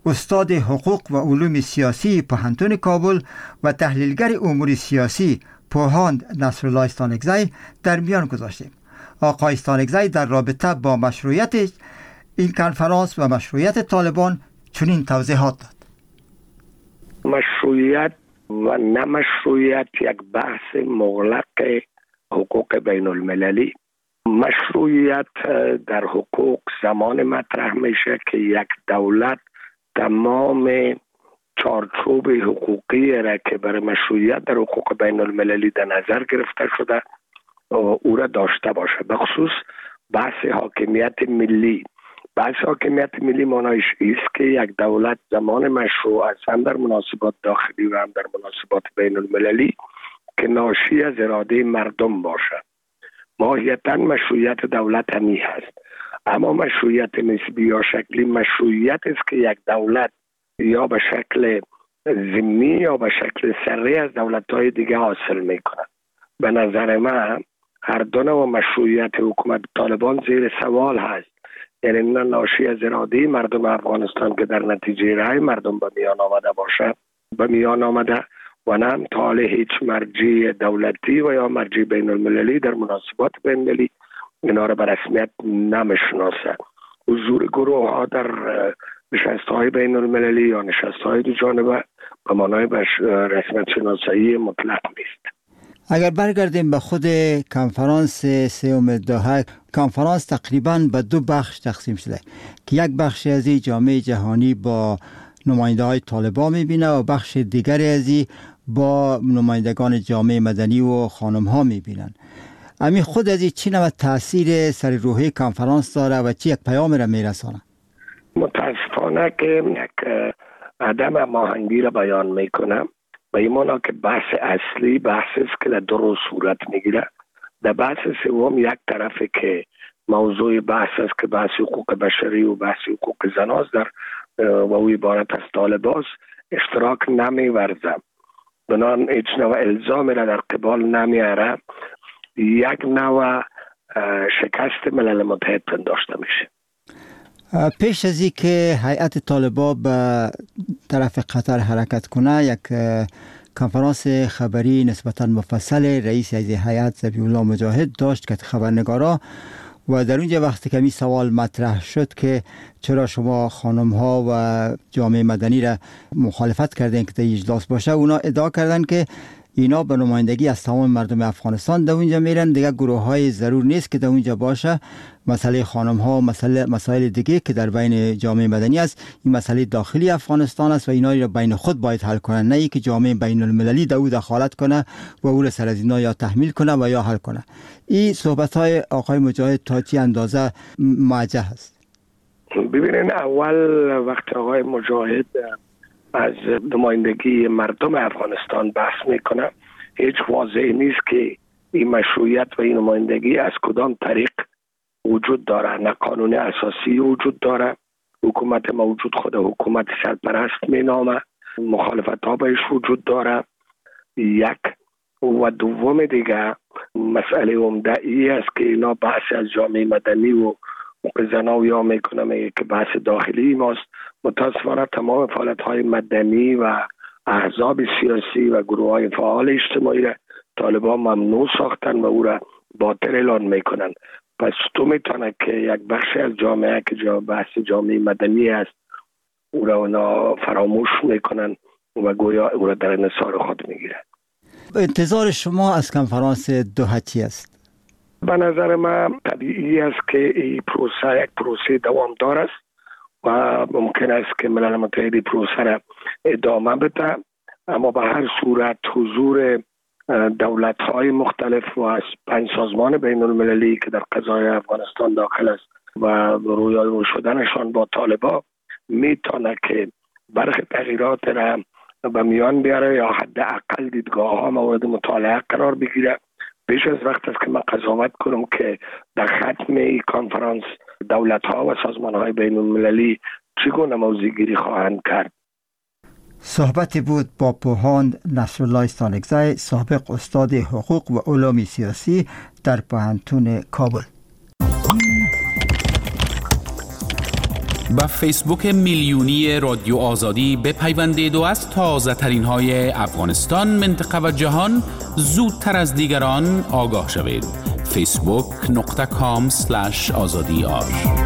استاد حقوق و علوم سیاسی پوهنتون کابل و تحلیلگر امور سیاسی پوهاند نصرالله استانکزی در میان گذاشتیم. آقای استانکزی در رابطه با مشروعیت این کنفرانس و مشروعیت طالبان چنین توضیحات داد. مشروعیت و نمشروعیت یک بحث مغلق حقوق بین المللی. مشروعیت در حقوق زمان مطرح میشه که یک دولت تمام چارچوب حقوقی را که برای مشروعیت در حقوق بین المللی در نظر گرفته شده او را داشته باشه. بخصوص بحث حاکمیت ملی. بحث حاکمیت ملی معنیش است که یک دولت زمان مشروع است هم در مناسبات داخلی و هم در مناسبات بین المللی که ناشی از اراده مردم باشه. ماهیتا مشروعیت دولت همی هست، اما مشروعیت نسبی یا شکلی مشروعیت است که یک دولت یا به شکل ضمنی یا به شکل سری از دولت‌های دیگه حاصل میکنه. به نظر من هر دو نوع مشروعیت حکومت طالبان زیر سوال هست. یعنی نه ناشی از اراده مردم افغانستان که در نتیجه رای مردم به میان آمده باشه به میان آمده و نه هم تا هیچ مرجع دولتی و یا مرجع بین المللی در مناسبات بین المللی اینا را به رسمیت نمیشناسه. حضور گروه ها در نشست های بین المللی یا نشست های دو جانبه به معنای رسمیت شناسایی مطلق نیست. اگر برگردیم به خود کنفرانس سوم دوحه، کنفرانس تقریبا به دو بخش تقسیم شده که یک بخش از جامعه جهانی با نماینده های طالبان میبینه و بخش دیگر از با نمایندگان جامعه مدنی و خانم ها میبینن. امی خود از چی نوع تاثیر سر روحی کنفرانس داره و چی یک پیام را میرسانه؟ متاسفانه که یک عدم هماهنگی را بیان میکنه. به این معنی که بحث اصلی بحث است که در دو رو صورت میگیره. در بحث سوم یک طرفه که موضوع بحث است که بحث حقوق بشری و بحث حقوق زناست در و او عبارت از طالباس اشتراک نمیورزه، بنان هیچ نوع الزامی را در قبال نمیاره. یک نوع شکست ملل متحد پنداشته میشه. پیش از این که هیئت طالبان به طرف قطر حرکت کنه، یک کنفرانس خبری نسبتا مفصل رئیس از هیئت ذبیح الله مجاهد داشت که خبرنگارا و در اونجا وقتی که این سوال مطرح شد که چرا شما خانم ها و جامعه مدنی را مخالفت کردین که در اجلاس باشه، اونا ادعا کردن که اینا به نمایندگی از تمام مردم افغانستان در اونجا میرن، دیگه گروه های ضرور نیست که در اونجا باشه. مسئله خانم ها، مسائل دیگه که در بین جامعه مدنی است، این مسئله داخلی افغانستان است و اینا را بین خود باید حل کنن، نه ای که جامعه بین المللی در او دخالت کنه و او را سر از اینا یا تحمیل کنه و یا حل کنه. این صحبت های آقای مجاهد تا چی اندازه موجه است؟ ببینین، اول وقت آقای مجاهد از نمایندگی مردم افغانستان بحث میکنه، هیچ واضح نیست که این مشروعیت و این نمایندگی از کدام طریق وجود داره. نه قانون اساسی وجود داره، حکومت موجود خود حکومت سرپرست مینامه، مخالفت ها بهش وجود داره. یک و دوم دیگه مسئله عمده ای است که اینا بحث از جامعه مدنی و زنا یا میکنه که بحث داخلی ماست. متاسفانه تمام فعالیت های مدنی و احزاب سیاسی و گروه های فعال اجتماعی را طالبان ممنوع ساختن و او را باطل اعلان میکنن. پس تو میتونه که یک بخش از جامعه که بحث جامعه مدنی است او را اونا فراموش میکنن و گویا او را در انحصار خود میگیرن. انتظار شما از کنفرانس دوحه چی است؟ به نظر من طبیعی است که این پروسه یک پروسه دوامدار است و ممکن است که ملل متحد پروسه را ادامه بده، اما به هر صورت حضور دولت‌های مختلف و 5 سازمان بین المللی که در قضای افغانستان داخل است و رویارو شدنشان با طالبان میتونه که برخی تغییرات را به میان بیاره یا حداقل دیدگاه ها مورد مطالعه قرار بگیره. بیش از وقت است که من قضاوت کنم که در ختم این کنفرانس دولت‌ها و سازمان‌های بین المللی چگونه موضع‌گیری خواهند کرد. صحبتی بود با پوهاند نصرالله استانکزی، سابق استاد حقوق و علوم سیاسی در پوهنتون کابل. به فیسبوک میلیونی رادیو آزادی بپیوندید و از تازه ترین های افغانستان، منطقه و جهان زودتر از دیگران آگاه شوید. facebook.com/azadi.ar.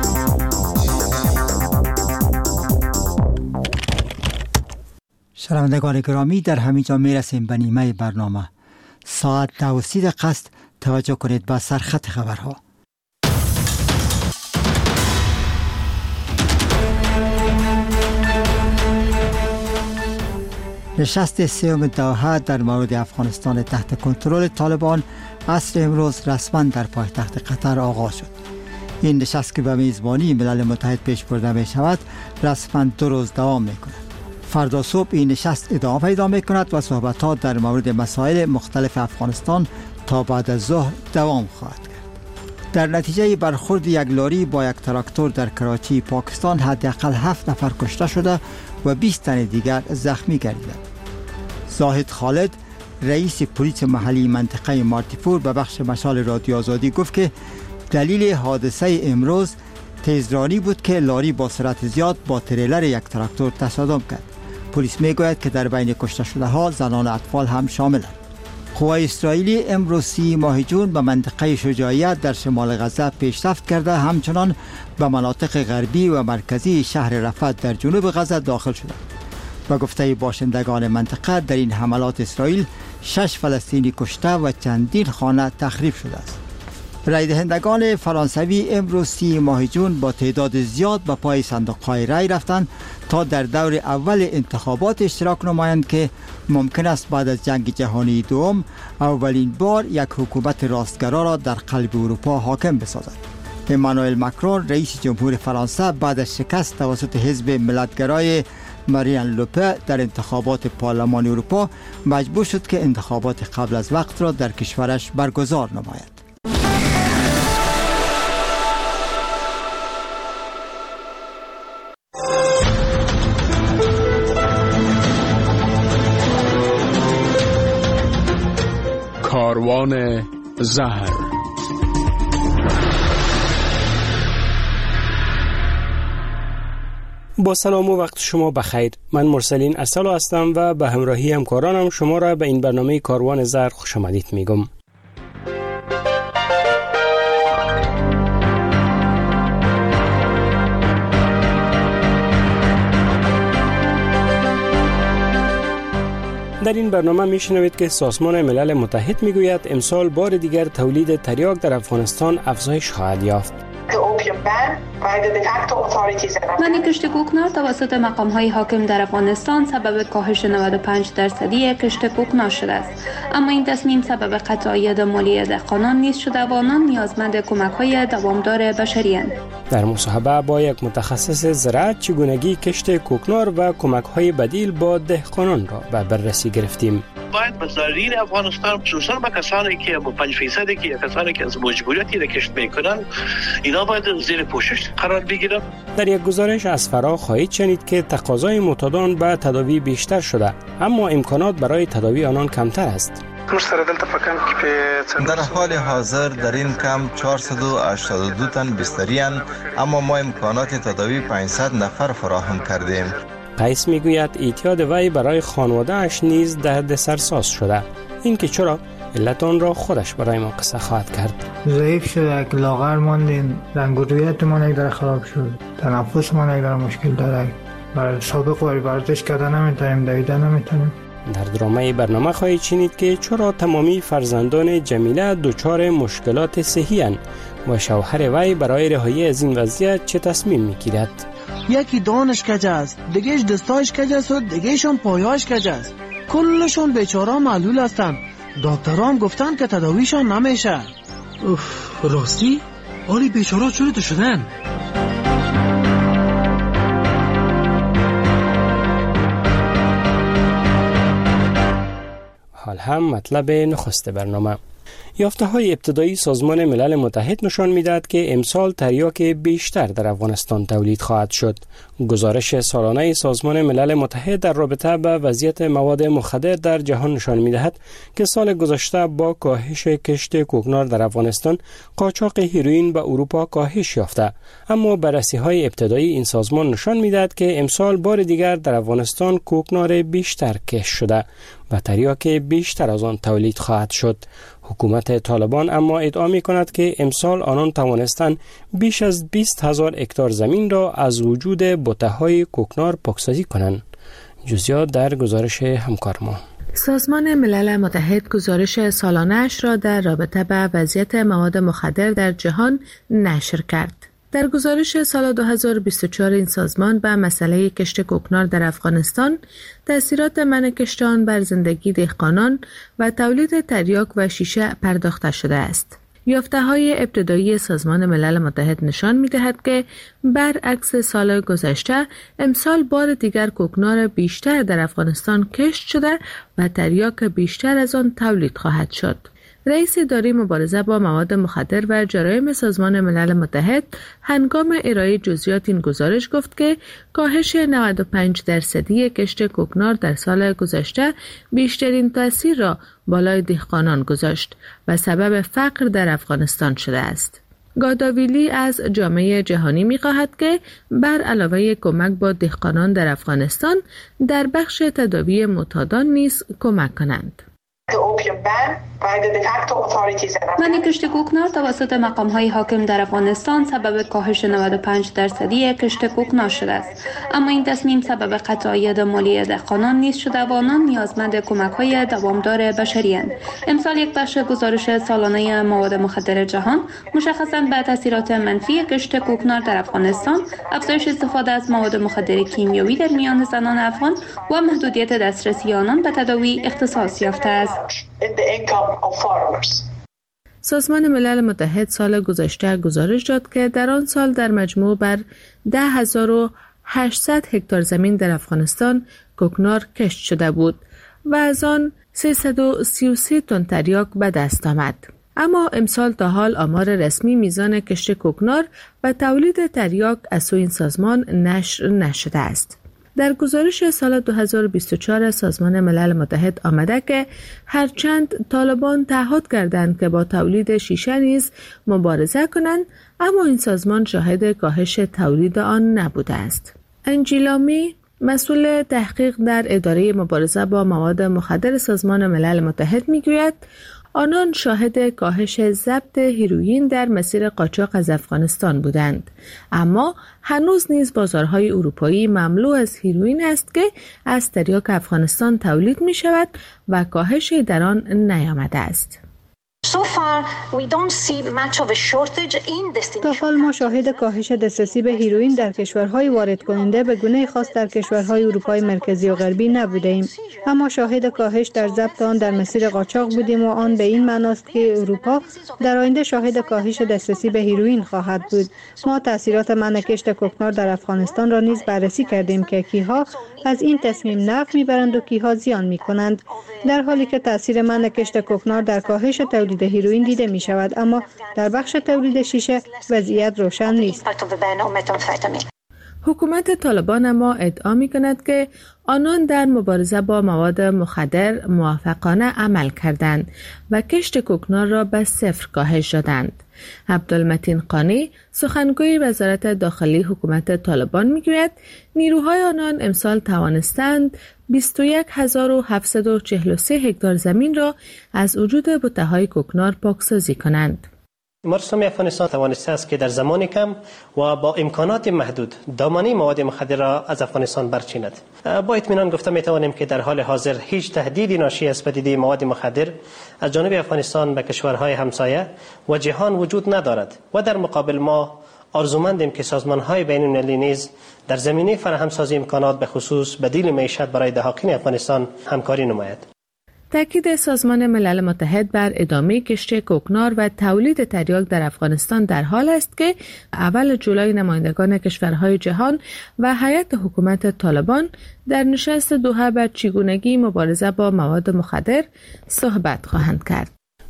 شنوندگان گرامی، در همینجا میرسیم به نیمه برنامه. ساعت 9:30 است. توجه کنید به سرخط خبرها. نشست سوم دوحه در مورد افغانستان تحت کنترل طالبان عصر امروز رسما در پایتخت قطر آغاز شد. این نشست که به میزبانی ملل متحد پیش برده می شود رسما 2 روز دوام می کند. فردا صبح این نشست ادامه پیدا می کند و صحبت‌ها در مورد مسائل مختلف افغانستان تا بعد از ظهر دوام خواهد کرد. در نتیجه برخورد یک لاری با یک تراکتور در کراچی، پاکستان، حداقل 7 نفر کشته شده و 20 تن دیگر زخمی گردیدند. زاهد خالد، رئیس پلیس محلی منطقه مارتیپور، به بخش مشال رادیو آزادی گفت که دلیل حادثه امروز تیزرانی بود که لاری با سرعت زیاد با تریلر یک تراکتور تصادم کرد. پلیس میگوید که در بین کشته شده ها زنان و اطفال هم شاملند. قوای اسرائیلی امروز 30 ماه جون به منطقه شجاعیه در شمال غزه پیشرفت کرده، همچنان به مناطق غربی و مرکزی شهر رفح در جنوب غزه داخل شدند. به گفته باشندگان منطقه در این حملات اسرائیل 6 فلسطینی کشته و چندین خانه تخریب شده است. رای دهندگان فرانسوی امروز 30 ماه جون با تعداد زیاد به پای صندوق‌های رای رفتند تا در دور اول انتخابات اشتراک نمایند که ممکن است بعد از جنگ جهانی دوم اولین بار یک حکومت راستگرا را در قلب اروپا حاکم بسازد. امانوئل ماکرون، رئیس جمهور فرانسه، بعد از شکست توسط حزب ملت‌گرای مارین لوپن در انتخابات پارلمان اروپا مجبور شد که انتخابات قبل از وقت را در کشورش برگزار نماید. کاروان زهر. با سلام و وقت شما بخیر. من مرسلین ارسلو هستم و به همراهی همکارانم شما را به این برنامه کاروان زهر خوش آمدید میگم. در این برنامه میشنوید که سازمان ملل متحد میگوید امسال بار دیگر تولید تریاک در افغانستان افزایش خواهد یافت. منع کشت کوکنار توسط مقام‌های حاکم در افغانستان سبب کاهش 95% کشت کوکنار شده است، اما این تصمیم سبب قطعیت مالی دهقانان نیز شده و آنان نیازمند کمک‌های دوامدار بشری اند. در مصاحبه با یک متخصص زراعت چگونگی کشت کوکنار و کمک‌های بدیل با دهقانان را به بررسی گرفتیم. باید مزارعین افغانستان خصوصا با کسانی که با 5% که کسانی که از مجبوریتی را کشت میکنن، اینا باید زیر پوشش قرار بگیرن. در یک گزارش از فرا خواهید شنید که تقاضای معتادان به تداوی بیشتر شده، اما امکانات برای تداوی آنان کمتر است. در حال حاضر در این کمپ 482 تن بستری‌اند، اما ما امکانات تداوی 500 نفر فراهم کردیم. قیس میگوید اعتیاد وی برای خانواده اش نیز دردسرساز شده. این که چرا؟ علت آن را خودش برای ما قصه خواهد کرد. ضعیف شده، لاغر ماندیم، رنگ و رویت ما یک در خراب شد، تنفس ما یک در مشکل داره، برای سابق وری ورزش کردن نمیتونیم، دویدن نمیتونیم. در درامه برنامه خواهید شنید که چرا تمامی فرزندان جمیله دچار مشکلات صحی اند و شوهر وی برای رهایی از این وضعیت چه تصمیم میگیرد. یکی دانش کج است، دیگهش دستایش کج است و دیگهشون پایاش کج است. کلشون بیچاره معلول هستند. دکتران گفتن که تداویشان نمیشه. راستی؟ آلی بیچاره چرا تو شدن؟ حال هم مطلب نخست برنامه. یافته‌های ابتدایی سازمان ملل متحد نشان می‌دهد که امسال تریاک بیشتر در افغانستان تولید خواهد شد. گزارش سالانه سازمان ملل متحد در رابطه با وضعیت مواد مخدر در جهان نشان می‌دهد که سال گذشته با کاهش کشت کوکنار در افغانستان، قاچاق هیروئین به اروپا کاهش یافته، اما بررسی‌های ابتدایی این سازمان نشان می‌دهد که امسال بار دیگر در افغانستان کوکنار بیشتر کشت شده و تریاک بیشتر از آن تولید خواهد شد. حکومت طالبان اما ادعا می کند که امسال آنان توانستند بیش از 20,000 هکتار زمین را از وجود بوته‌های کوکنار پاکسازی کنند. جزئیات در گزارش همکار ما. سازمان ملل متحد گزارش سالانه‌اش را در رابطه با وضعیت مواد مخدر در جهان نشر کرد. در گزارش سال 2024 این سازمان به مسئله کشت کوکنار در افغانستان، تأثیرات منع کشت آن بر زندگی دهقانان و تولید تریاک و شیشه پرداخته شده است. یافته‌های ابتدایی سازمان ملل متحد نشان می‌دهد که برعکس سال گذشته، امسال بار دیگر کوکنار بیشتر در افغانستان کشت شده و تریاک بیشتر از آن تولید خواهد شد. رئیس اداره مبارزه با مواد مخدر و جرایم سازمان ملل متحد هنگام ارائه جزئیات این گزارش گفت که کاهش 95% کشت کوکنار در سال گذشته بیشترین تأثیر را بالای دهقانان گذاشت و سبب فقر در افغانستان شده است. گاداویلی از جامعه جهانی می‌خواهد که بر علاوه کمک با دهقانان در افغانستان، در بخش تداوی معتادان نیز کمک کنند. منع کشت کوکنار توسط مقام‌های حاکم در افغانستان سبب کاهش 95% کشت کوکنار شده است، اما این تصمیم سبب قطعیت مالی دهقانان نیز شده و آنان نیازمند کمک‌های دوامدار بشری اند. امسال یک بخش گزارش سالانه مواد مخدر جهان مشخصاً به تاثیرات منفی کشت کوکنار در افغانستان، افزایش استفاده از مواد مخدر کیمیایی در میان زنان افغان و محدودیت دسترسی آنان به تداوی اختصاص یافته است. سازمان ملل متحد سال گذشته گزارش داد که در آن سال در مجموع بر 10,800 هکتار زمین در افغانستان کوکنار کشت شده بود و از آن 333 تن تریاک به دست آمد. اما امسال تا حال آمار رسمی میزان کشت کوکنار و تولید تریاک از سوی این سازمان نشر نشده است. در گزارش سال 2024 سازمان ملل متحد آمده که هرچند طالبان تعهد کردند که با تولید شیشه نیز مبارزه کنند، اما این سازمان شاهد کاهش تولید آن نبوده است. انجیلا می، مسئول تحقیق در اداره مبارزه با مواد مخدر سازمان ملل متحد میگوید آنان شاهد کاهش ضبط هیروئین در مسیر قاچاق از افغانستان بودند، اما هنوز نیز بازارهای اروپایی مملو از هیروئین است که از تریاک افغانستان تولید می شود و کاهشی در آن نیامده است. تا حال ما شاهد کاهش دسترسی به هیروئین در کشورهای وارد کننده به گونه خاص در کشورهای اروپای مرکزی و غربی نبودیم، اما شاهد کاهش در ضبط آن در مسیر قاچاق بودیم و آن به این معناست که اروپا در آینده شاهد کاهش دسترسی به هیروئین خواهد بود. ما تاثیرات منع کشت کوکنار در افغانستان را نیز بررسی کردیم که کیها از این تصمیم نفع میبرند و کیها زیان میکنند، در حالی که تاثیر منع کشت کوکنار در کاهش تولید هیروئین دیده می شود، اما در بخش تولید شیشه وضعیت روشن نیست. حکومت طالبان اما ادعا می کند که آنان در مبارزه با مواد مخدر موفقانه عمل کردند و کشت کوکنار را به صفر کاهش دادند. عبدالمتین قانی، سخنگوی وزارت داخلی حکومت طالبان میگوید نیروهای آنان امسال توانستند 21,743 هکتار زمین را از وجود بوته‌های کوکنار پاکسازی کنند. امارات اسلامی افغانستان توانسته است که در زمان کم و با امکانات محدود دامنه مواد مخدر را از افغانستان برچیند. با اطمینان گفته می توانیم که در حال حاضر هیچ تهدیدی ناشی از پدیده مواد مخدر از جانب افغانستان به کشورهای همسایه و جهان وجود ندارد و در مقابل ما آرزومندیم که سازمان‌های بین‌المللی نیز در زمینه فراهمسازی امکانات به خصوص بدیل معیشت برای دهاقین افغانستان همکاری نماید. تاکید سازمان ملل متحد بر ادامه کشت کوکنار و تولید تریاک در افغانستان در حال است که اول جولای نمایندگان کشورهای جهان و هیئت حکومت طالبان در نشست دوحه بر چگونگی مبارزه با مواد مخدر صحبت خواهند کرد.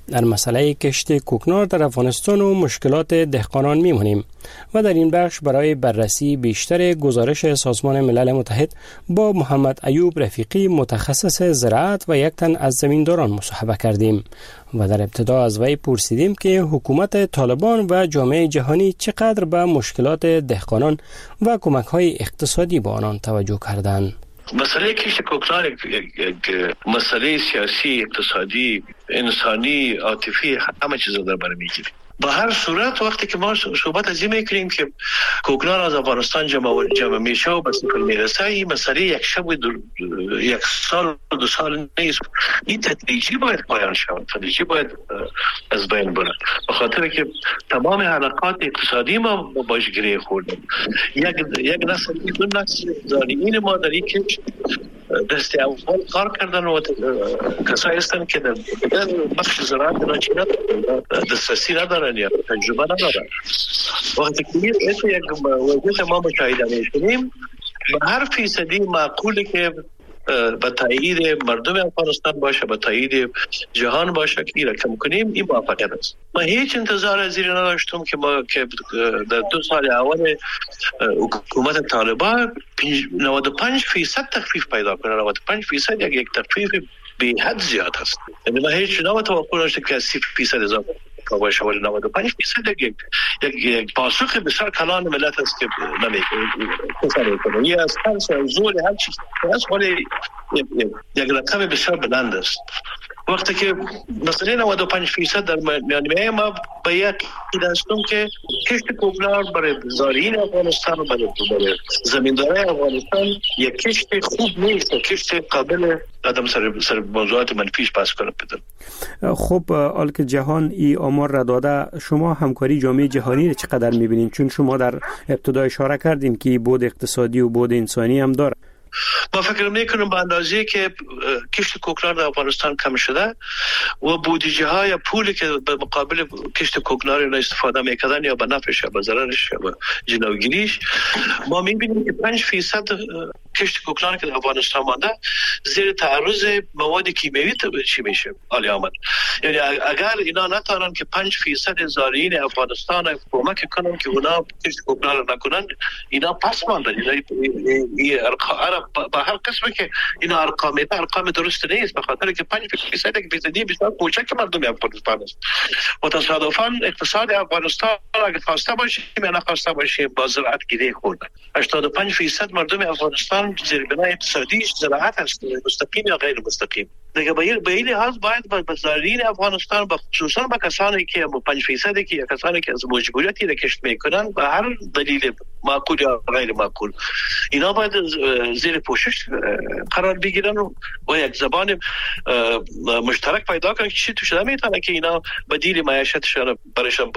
در مسئله کشت کوکنار در افغانستان و مشکلات دهقانان میمونیم و در این بخش برای بررسی بیشتر گزارش سازمان ملل متحد با محمد ایوب رفیقی متخصص زراعت و یک تن از زمینداران مصاحبه کردیم و در ابتدا از وی پرسیدیم که حکومت طالبان و جامعه جهانی چقدر به مشکلات دهقانان و کمک‌های اقتصادی با آنان توجه کردند. مسئله کشت کوکنار یک مسئله سیاسی، اقتصادی، انسانی، عاطفی، همه چیز در بر میگیره. با هر صورت وقتی که ما صحبت از این میکنیم که کوکنار از افغانستان جمع میشه و به سفر میرسه، این مسئله یک شب و یک سال و 2 سال نیست. این تدریجی باید پایان شود، تدریجی باید از بین بره، به خاطر که تمام حلقات اقتصادی ما باش گره خوردیم. یک نسل، 2 نسل زانیین ما در این که دست اول کار کردن و کسایی هستند که در بخش زراعت ناچینا دسترسی ندارن یا تجربه ندارن. وقتی که یک وضعیت ما مشاهده می‌کنیم، به هر فیصدی معقوله که به تایید مردم افغانستان باشه، به تایید جهان باشه که این را کم کنیم، این موفقیت است. من هیچ انتظار از این نداشتم که ما که در 2 سال اول حکومت طالبان 95% تخفیف پیدا کنه. 95% یک تخفیف به حد زیاد است. یعنی من هیچ توقع نداشتم که 30% اضافه باشه، ولی 95% یک پاسخ بسیار کلان ملت است که نمیکنه. یه از هر زور هر چیز است، ولی یک رقم بسیار بلند است. وقتی که مثلا 95% در میانه ما به یک دستم که کشت کوکنار برای زارعین افغانستان و برای زمیندارای افغانستان یک کشت خوب نیست، کشت قابل قدم سر موضوعات منفیش پس کنه بده. خب حال که جهان ای آمار را داده، شما همکاری جامعه جهانی را چقدر میبینین؟ چون شما در ابتدا اشاره کردین که بود اقتصادی و بود انسانی هم داره. ما فکر میکنم به اندازه که کشت کوکنار در افغانستان کم شده و بودجه های پولی که به مقابل کشت کوکنار را استفاده میکردن یا به نفعش یا به ضررش یا به جلوگیریش، ما میبینیم که 5% کشت کوکنار که در افغانستان مانده زیر تعرض مواد کیمیایی چی میشه عالی آمد. یعنی اگر اینا نتونن که 5% زارعین افغانستان کمک کنن که اونا کشت کوکنار نکنن، اینا پس ماندن. با هر قسمه که اینا ارقام درست نیست، به خاطر که 5% بسیار کوچک مردم افغانستان است و تصادفاً اقتصاد افغانستان اگه خواسته باشیم یا نخواسته باشیم با زراعت گره خورده. 85% مردم افغانستان زیربنای اقتصادیش زراعت است، مستقیم یا غیر مستقیم. دیگه به این لحاظ باید به زارعین افغانستان، خصوصا به کسانی که 5% که کسانی که از مجبوریتی را کشت میکنن به هر دلیل معقول یا غیر معقول، اینا باید زیر پوشش قرار بگیرن و یک زبان مشترک پیدا کنن که چی تو شده میتونه که اینا بدیل معیشتشان برشان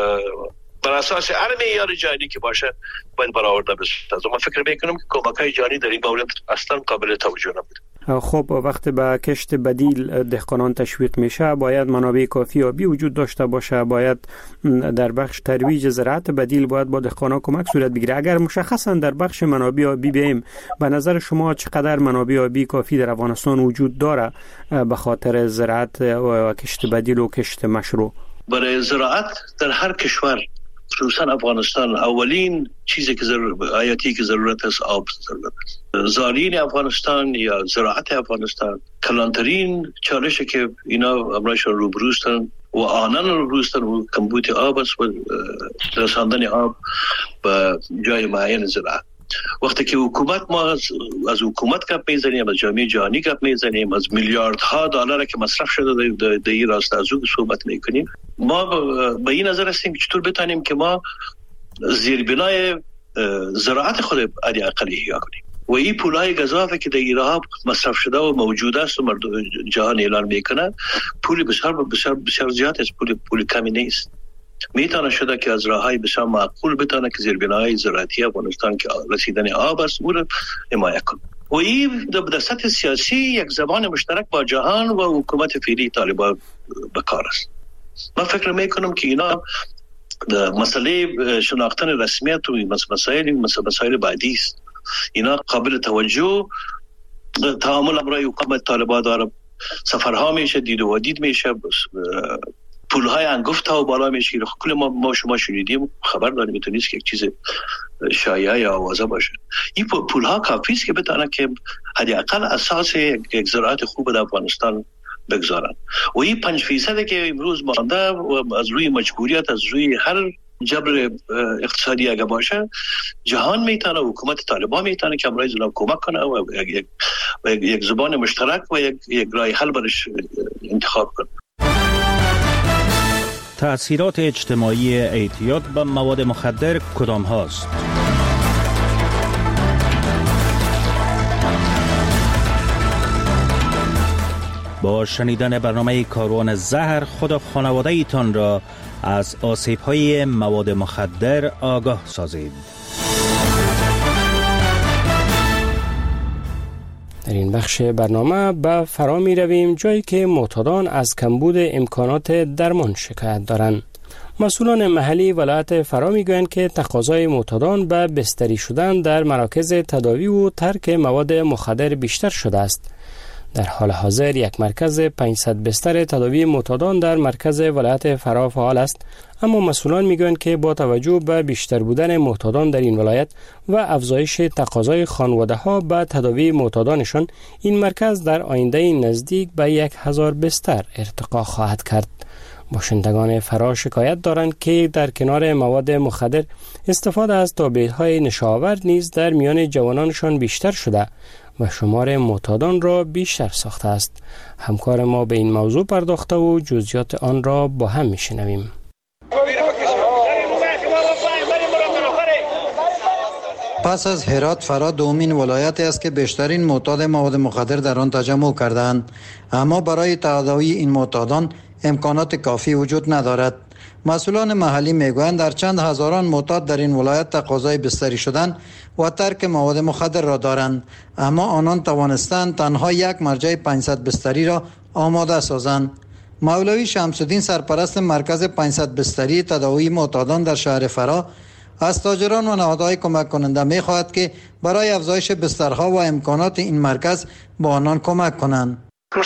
بر اساس هر معیار جهانی که باشه باید برآورده بشه. از من فکر میکنم که کمک‌های جهانی در این مورد اصلا قابل توجه نبود. خب وقتی به کشت بدیل دهقانان تشویق میشه، باید منابع کافی آبی وجود داشته باشه، باید در بخش ترویج زراعت بدیل باید با دهقانان کمک صورت بگیره. اگر مشخصا در بخش منابع آبی بیم، به نظر شما چقدر منابع آبی کافی در افغانستان وجود داره به خاطر زراعت و کشت بدیل و کشت مشروع؟ برای زراعت در هر کشور خصوصا افغانستان اولین چیزی که حیاتی که ضرورت است آب ضرورت است. زارعین افغانستان یا زراعت افغانستان کلانترین چالشی که اینا امرایشان روبروستن و آنان روبروستن و کمبود آب است و رساندن آب به جای معین زراعت. وقتی که حکومت ما از حکومت گپ میزنیم، از جامعه جهانی گپ میزنیم، از میلیاردها دلار که مصرف شده در این راسته از اون صحبت میکنیم، ما به این نظر هستیم که چطور بتانیم که ما زیربنای زراعت خود علی اقل احیا کنیم و این پولای گزافه که در ایران مصرف شده و موجود است و مردم جهان اعلان میکنن پول بسیار زیاد است، پول کمی نیست. میتونه شده که از راههای بسیار معقول بتونه که زیربنای زراعتی افغانستان که رسیدن آب است او را حمایت کنه و این در سطح سیاسی یک زبان مشترک با جهان و حکومت فعلی طالبان بکار است. من فکر میکنم که اینا مسئله شناختن رسمیت و مسائل بعدی است. اینا قابل توجه تعامل برای حکومت طالبان داره سفرها میشه، دید و دید میشه، پولهای انگفت ها و بالا میشه. کل ما شما شنیدیم، خبر داریم، میتونید که یک چیز شایعه یا آوازه باشه. این پولها کافی است که بتونه که حداقل اساس یک زراعت خوب در افغانستان بگذارن. و این 5% که امروز مانده و از روی مجبوریت، از روی هر جبر اقتصادی اگه باشه، جهان میتونه، حکومت طالبان میتونه که امروز اونا کمک کنه و یک زبان مشترک و یک راه حل برش انتخاب کنه. تأثیرات اجتماعی اعتیاد به مواد مخدر کدام هاست؟ با شنیدن برنامه کاروان زهر خود و خانواده ایتان را از آسیب‌های مواد مخدر آگاه سازید. در این بخش برنامه به فرا می رویم جایی که معتادان از کمبود امکانات درمان شکایت دارند. مسئولان محلی ولایت فرا می گویند که تقاضای معتادان به بستری شدن در مراکز تداوی و ترک مواد مخدر بیشتر شده است. در حال حاضر یک مرکز 500 بستر تداوی معتادان در مرکز ولایت فرا فعال است، اما مسئولان میگویند که با توجه به بیشتر بودن معتادان در این ولایت و افزایش تقاضای خانواده‌ها به تداوی معتادانشان، این مرکز در آینده نزدیک به 1000 بستر ارتقا خواهد کرد. باشندگان فرا شکایت دارند که در کنار مواد مخدر استفاده از تابلت‌های نشاور نیز در میان جوانانشان بیشتر شده و شمار معتادان را بیشتر ساخته است. همکار ما به این موضوع پرداخته و جزئیات آن را با هم میشنویم. پس از هرات، فرا دومین ولایتی است که بیشترین معتاد مواد مخدر در آن تجمع کردند، اما برای تداوی این معتادان امکانات کافی وجود ندارد. مسئولان محلی میگویند در چند هزاران معتاد در این ولایت تقاضای بستری شدن و ترک مواد مخدر را دارند، اما آنان توانستند تنها یک مرجع 500 بستری را آماده سازند. مولوی شمس الدین، سرپرست مرکز 500 بستری تداوی معتادان در شهر فرا، از تاجران و نهادهای کمک کننده می خواهد که برای افزایش بسترها و امکانات این مرکز با آنان کمک کنند.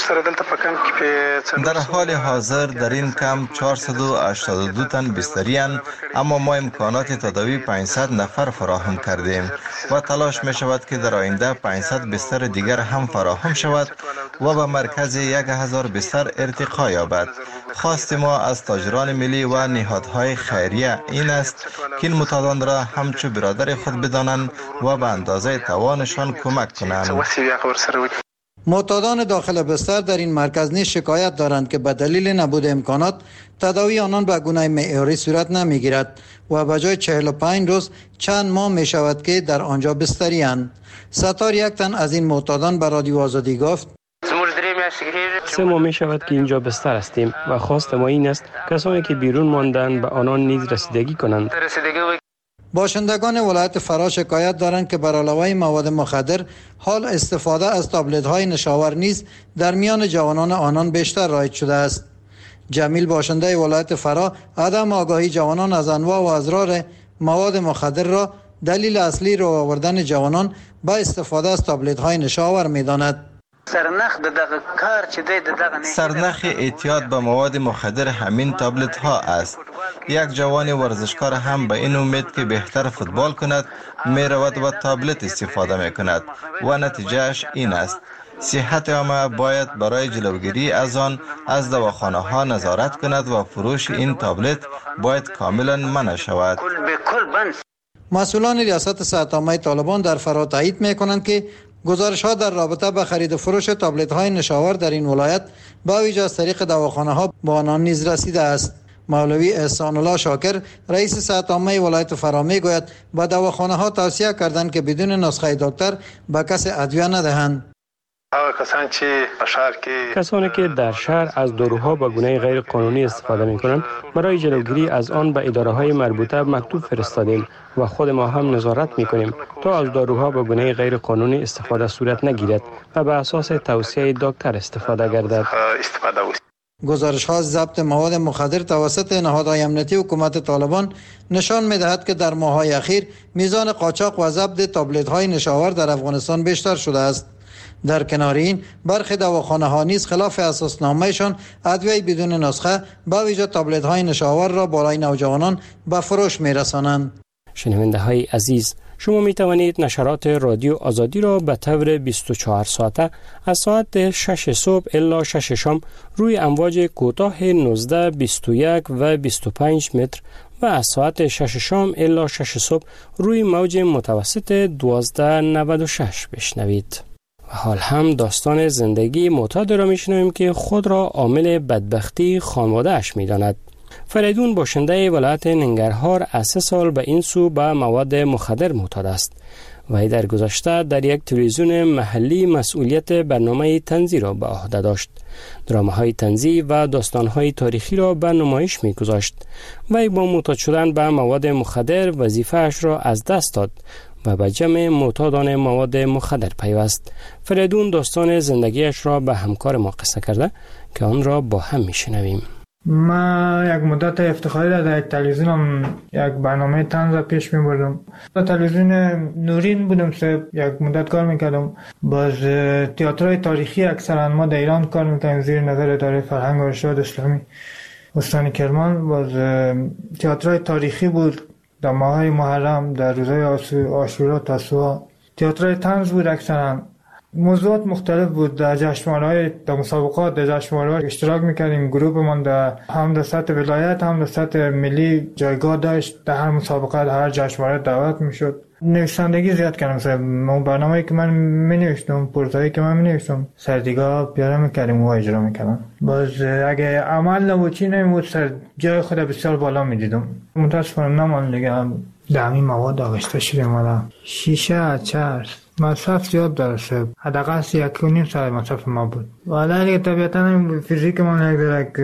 در حال حاضر در این کمپ 482 تن بستری اند، اما ما امکانات تداوی 500 نفر فراهم کردیم و تلاش می شود که در آینده 500 بستر دیگر هم فراهم شود و به مرکز 1000 بستر ارتقا یابد. خواست ما از تاجران ملی و نهادهای خیریه این است که این معتادان را همچو برادر خود بدانند و به اندازه توانشان کمک کنند. معتادان داخل بستر در این مرکز نیز شکایت دارند که به دلیل نبود امکانات تداوی آنان به گونه معیاری صورت نمیگیرد و به جای 45 روز چند ماه می شود که در آنجا بستری اند. ستار، یک تن از این معتادان به رادیو آزادی گفت: 3 ماه می شود که اینجا بستر هستیم و خواست ما این است کسانی که بیرون ماندند به آنان نیز رسیدگی کنند. باشندگان ولایت فرا شکایت دارند که بر علاوه مواد مخدر، حال استفاده از تابلت‌های نشاور نیز در میان جوانان آنان بیشتر رایج شده است. جمیل، باشنده ولایت فرا، عدم آگاهی جوانان از انواع و اضرار مواد مخدر را دلیل اصلی رو آوردن جوانان به استفاده از تابلت‌های نشاور می‌داند. سرنخ اعتیاد به مواد مخدر همین تابلت ها است. یک جوان ورزشکار هم به این امید که بهتر فوتبال کند می رود و تابلت استفاده می کند و نتیجهش این است. صحت عامه باید برای جلوگیری از آن از دواخانه ها نظارت کند و فروش این تابلت باید کاملا منع شود. مسئولان ریاست صحت عامه طالبان در فرا تایید می کنند که گزارش‌ها در رابطه با خرید و فروش تابلت‌های نشاور در این ولایت با ویژه از طریق دواخانه‌ها به آنان نیز رسیده است. مولوی احسان الله شاکر، رئیس صحت عامه ولایت فرا میگوید به دواخانه‌ها توصیه کردند که بدون نسخه دکتر به کسی ادویه ندهند. کسانی که در شهر از داروها با گونه غیر قانونی استفاده می کنند، برای جلوگیری از آن به اداره های مربوطه مکتوب فرستادیم و خود ما هم نظارت می کنیم تا از داروها با گونه غیر قانونی استفاده صورت نگیرد و به اساس توصیه دکتر استفاده گردد. گزارش ها ضبط مواد مخدر توسط نهادهای امنیتی حکومت طالبان نشان می دهد که در ماه‌های اخیر میزان قاچاق و ضبط تابلت های نشاور در افغانستان بیشتر شده است. در کنار این برخی دواخانه ها نیز خلاف اساسنامه‌شان ادویه بدون نسخه به ویژه تابلت های نشاور را برای نوجوانان به فروش می‌رسانند. شنونده های عزیز، شما می توانید نشرات رادیو آزادی را به طور 24 ساعته از ساعت 6 صبح الی 6 شام روی امواج کوتاه 19، 21 و 25 متر و از ساعت 6 شام الی 6 صبح روی موج متوسط 1296 بشنوید. و حال هم داستان زندگی معتاد را میشنویم که خود را عامل بدبختی خانواده اش میداند. فریدون باشنده ولایت ننگرهار از 3 سال به این سو به مواد مخدر معتاد است. وی در گذشته در یک تلویزیون محلی مسئولیت برنامه طنزی را به عهده داشت. درامه‌های طنزی و داستان‌های تاریخی را به نمایش می‌گذاشت. وی با معتاد شدن به مواد مخدر وظیفه‌اش را از دست داد و به جمع معتادان مواد مخدر پیوست. فریدون داستان زندگیش را به همکار ما قصه کرده که آن را با هم می‌شنویم. من یک مدت افتخاری در یک تلویزیون یک برنامه طنز پیش می‌بردم. در تلویزیون نورین بودم، یک مدت کار می‌کردم. باز تئاترهای تاریخی اکثرا ما در ایران کار می‌کردیم زیر نظر اداره فرهنگ و ارشاد اسلامی استان کرمان. باز تئاترهای تاریخی بود در ماه‌های محرم، در روزهای عاشورا، تاسوعا. تئاترهای طنز بود اکثرا. موضوعات مختلف بود. در جشنواره‌های، در مسابقات، در جشنواره‌ها اشتراک می‌کردیم. گروهمان در هم در سطح ولایت هم در سطح ملی جایگاه داشت. در هر مسابقه، در هر جشنواره دعوت می‌شد. نویسندگی زیاد کردم. مثلا اون برنامه‌ای که من می‌نوشتم، پروزایی که من می‌نوشتم، سردیگاه پیاده می‌کردیم و اجرا می‌کردم. باز اگه عمل نبود چی نمی‌بود، سر جای خود بسیار بالا می‌دیدم. متأسفانه نمان دیگه در همین مواد آغشته شدیم. حالا شیشه، چرس، مصرف زیاد درسته. حداقل 1.5 سال مصرف ما بود. ولی دیگه طبیعتاً فیزیک ما یک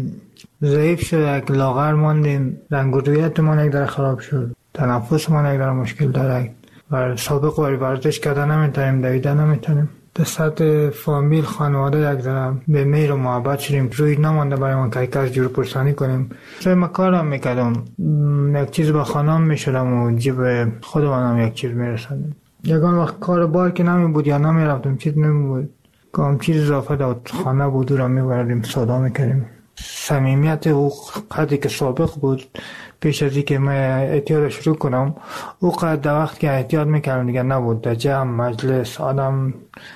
ضعیف شد، یک لاغر ماندیم، رنگ و رویت ما یک در خراب شد، تنفس ما یک در مشکل داره و سابق واری ورزش کردن نمیتونیم، دویدن نمیتونیم. به سطح فامیل، خانواده یک در به مهر و محبت شدیم. روی نمانده برای ما که از جور پرسانی کنیم. من کارم میکردم، یک چیز با خانم میشدم و جیب خودمانم یک چیز میرسندم. یکان وقت کار بار که نمی بود یا نمی رفتم، چیز نمی بود، کام چیز اضافه داد خانه بود و را می بردیم سودا میکردیم. صمیمیت او قدری که سابق بود پیش از اینکه من احتیاط شروع کنم، او قدر در وقت که احتیاط میکردم دیگه نبود. در جمع مجلس آدم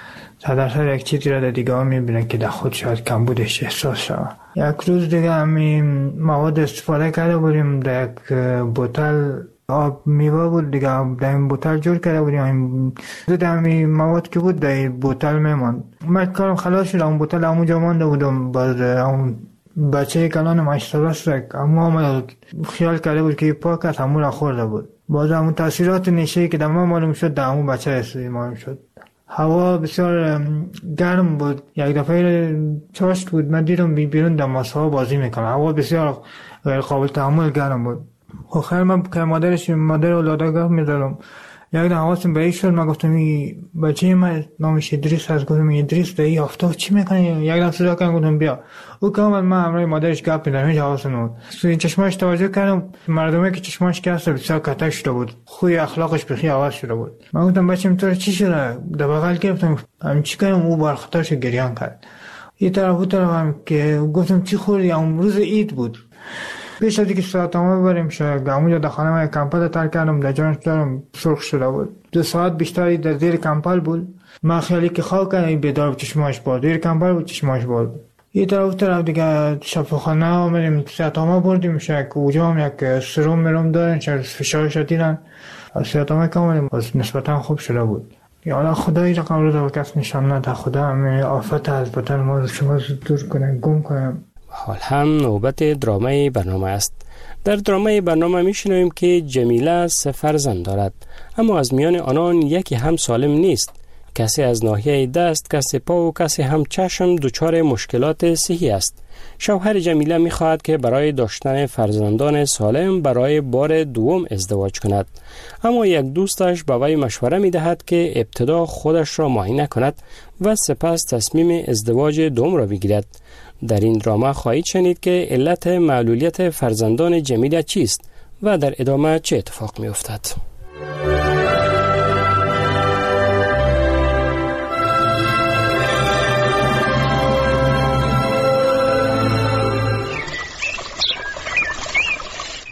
صدر یک چیزی را در دیگه ها میبینه که در خود شاید کم بودش احساس شد. یک روز دیگه همین مواد استفاده کرده بودیم، در یک بوتل آب میوه بود دیگه، در این بوتل جور کرده بودیم. در همین مواد که بود در این بوتل میماند. من کارم خلاص شد، اون بوتل همونجا مانده بودم. باز اون بچه کلان مشترست رک اما خیال کرده بود که پاک است، همون را خورده بود. باز همون تاثیرات نشه‌ای که در ما معلوم شد در همون بچه استودی معلوم شد. هوا بسیار گرم بود. یک دفعه چاشت بود، من دیدم بیرون در ماسه‌ها بازی میکنه. هوا بسیار غیر قابل تحمل گرم بود. آخر من که مادر اولادگاه میدارم، یک دم حواسم به این شد. من گفتم این بچه من نامش ادریس هست. گفتم ادریس در این آفتاب چی میکنه؟ یک دم صدا کردم، گفتم بیا. او که آمد، من همراه مادرش گپ می‌زدم، هیچ حواسم نبود. این چشماش توجه کردم، مردمی که چشماش کسته بسیار کتک شده بود، خوی اخلاقش بخی عوض شده بود. من گفتم بچه‌م تو چی شده؟ در بغل گرفتم، همین چی کردم؟ او برخطرش گریان کرد. این طرف اون طرف هم که گفتم چی خوردی؟ اون روز عید بود. پیش از اینکه ساعتامه بریم شاید همونجا در خانه من کمپل ترک کردم، در جانش دارم سرخ شده بود. 2 ساعت بیشتری در زیر کمپل بود. من خیالی که خواب کردم بیدار چشماش باز، زیر کمپل بود چشماش باز. یه طرف دیگه شفاخانه آمدیم، ساعتامه بردیم شاید اونجا هم یک سرم مرم دارن، شاید فشارش دیدن. ساعتامه که آمدیم باز نسبتا خوب شده بود. یا خدای رقم رو در کس نشان نده، خدا همه آفت از بدن ما شما دور کنه، گم کنه. حال هم نوبت درامه برنامه است. در درامه برنامه میشنویم که جمیله 3 فرزند دارد، اما از میان آنان یکی هم سالم نیست. کسی از ناحیه دست، کسی پا و کسی هم چشم دچار مشکلات صحی است. شوهر جمیله میخواهد که برای داشتن فرزندان سالم برای بار دوم ازدواج کند، اما یک دوستش به وی مشوره میدهد که ابتدا خودش را معاینه کند و سپس تصمیم ازدواج دوم را بگیرد. در این درامه خواهید شنید که علت معلولیت فرزندان جمیله چیست و در ادامه چه اتفاق می افتد.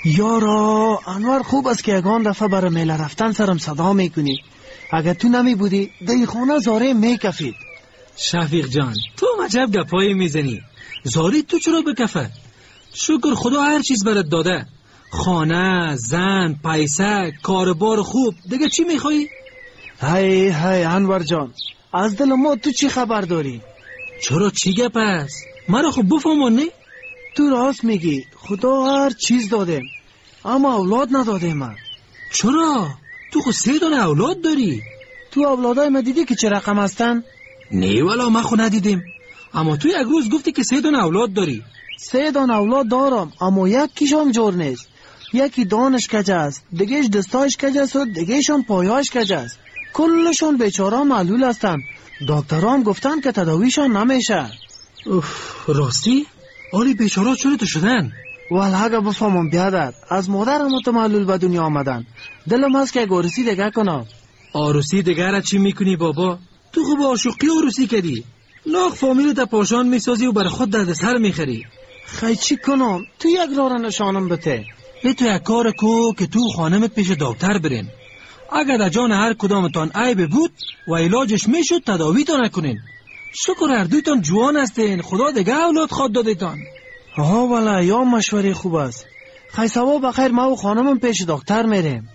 یارا انور خوب است که یگان دفعه برای میله رفتن سرم صدا میکنی. اگر تو نمی بودی دی خانه زاره میکفید. شفیق جان تو عجب گپایی میزنی. زاری تو چرا بکفه؟ شکر خدا هر چیز برات داده. خانه، زن، پیسه، کاربار خوب. دیگه چی میخوایی؟ های انور جان از دل ما تو چی خبر داری؟ چرا چی گپ است؟ مرا خب بفهمون نه؟ تو راست میگی خدا هر چیز داده اما اولاد نداده من. چرا؟ تو خود 3 دانه اولاد داری. تو اولادای ما دیدی که چه رقم هستن؟ نه والا ما خود ندیدیم. اما تو یک روز گفتی که 3 دانه اولاد داری. 3 دانه اولاد دارم اما یکیشم جور نیست. یکی دانش کج است، دیگهش دستایش کج است و دیگهشم پایاش کج است. کلشون بیچاره معلول هستن. دکترام گفتن که تداویشون نمیشه. راستی؟ آلی بیچاره چرا تو شدن؟ والا اگه بفهمم بیادر از مادرم معلول به دنیا آمدن. دلم هست که عروسی دیگه کنم. عروسی دیگه را چی میکنی بابا؟ تو خوب عاشقی عروسی کردی. لاغ فامیلت پاشان میسازی و برای خود درد سر میخری. خیلی چی کنم؟ تو یک راه نشانم بده. تو یک کار کو که تو خانمت پیش دکتر برین. اگر در جان هر کدامتان عیب بود و علاجش میشد تداویتان نکنین. شکر هر دویتان جوان هستین. خدا دیگه اولاد خود دادیتان. ها والا یا مشوره خوب است. خیلی سوا بخیر ما و خانمم پیش دکتر میریم.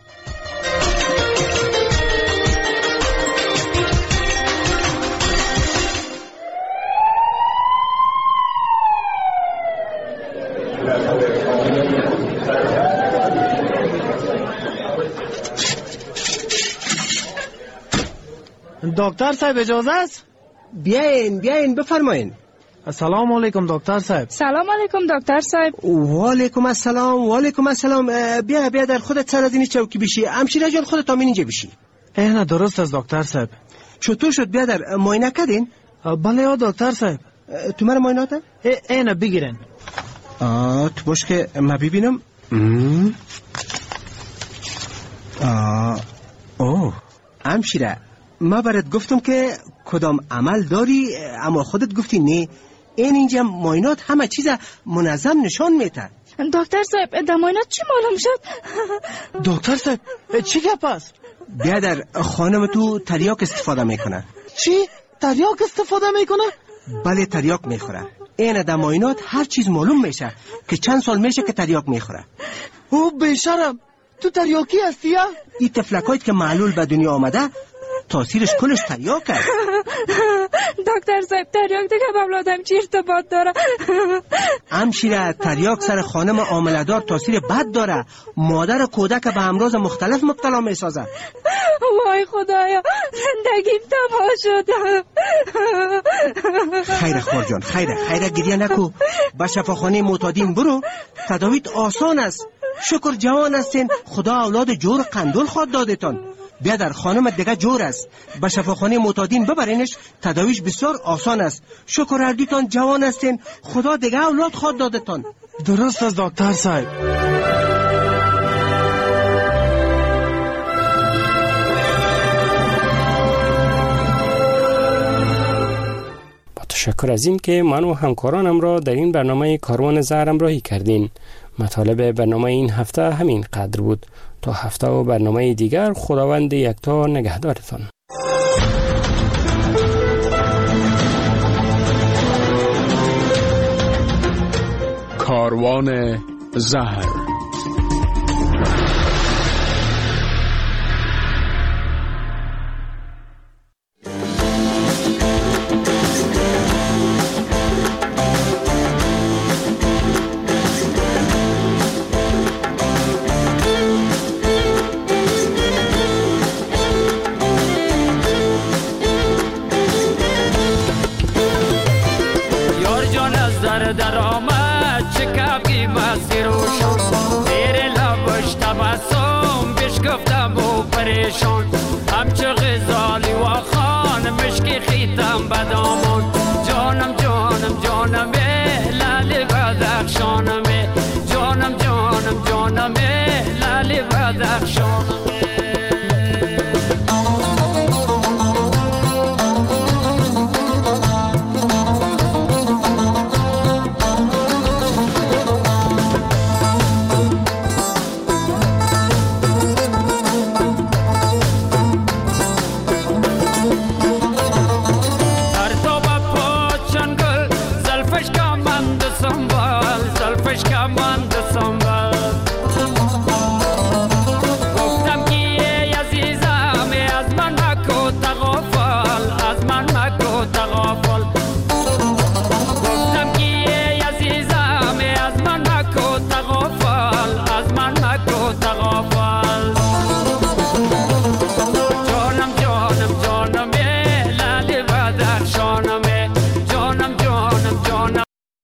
دکتر صاحب اجازه است؟ بیاین بفرمایین. السلام علیکم دکتر صاحب. سلام علیکم دکتر صاحب. و علیکم السلام. بیا در خودت سر از این چوکی بشی. همشیره جان خودت همین اینجا بشی. نه درست است دکتر صاحب. چطور شد بیادر معاینه کردین؟ بله یا دکتر صاحب. تو مرا معاینه ده؟ نه بگیرن. تو باش که ما ببینم. همشیره ما برات گفتم که کدام عمل داری اما خودت گفتی نه. اینجا معاینات همه چیز منظم نشان میده. دکتر صاحب در معاینات چی معلوم شد؟ دکتر صاحب چی گپ است؟ بیادر خانم تو تریاک استفاده میکنه. چی؟ تریاک استفاده میکنه؟ بله تریاک میخوره. این در معاینات هر چیز معلوم میشه که چند سال میشه که تریاک میخوره. او بیشرم تو تریاکی هستی یا؟ این تفلکایت که معلول به دنیا آمده تاثیرش کلش تریاک است. دکتر صاحب تریاک دیگه با اولادم چی ارتباط داره؟ همشیره تریاک سر خانم حامله‌دار تاثیر بد داره. مادر کودک به امراض مختلف مبتلا میسازه. وای خدایا زندگیم تباه شد. خیره خور جان خیره گریه نکو. به شفاخانه معتادین برو. تداویت آسان است. شکر جوان هستین. خدا اولاد جور قندول خود دادتان. بیادر خانم دیگه جور است. به شفاخانه معتادین ببرینش. تداویش بسیار آسان است. شکر اردیتان جوان هستین. خدا دیگه اولاد خود دادتان. درست است دکتر صاحب. با تشکر از این که من و همکارانم را در این برنامه کاروان زهر همراهی کردین. مطالب برنامه این هفته همین قدر بود. تا هفته و برنامه دیگر خداوند یکتا نگهدارتان. کاروان زهر. در آمد چه کبی مسیروشان زیر لبش تبسم بش گفتم و پریشان همچه غزالی و خان مشکی خیتم بدامان جانم لالی بدخشانمه جانم لالی بدخشانمه بشکم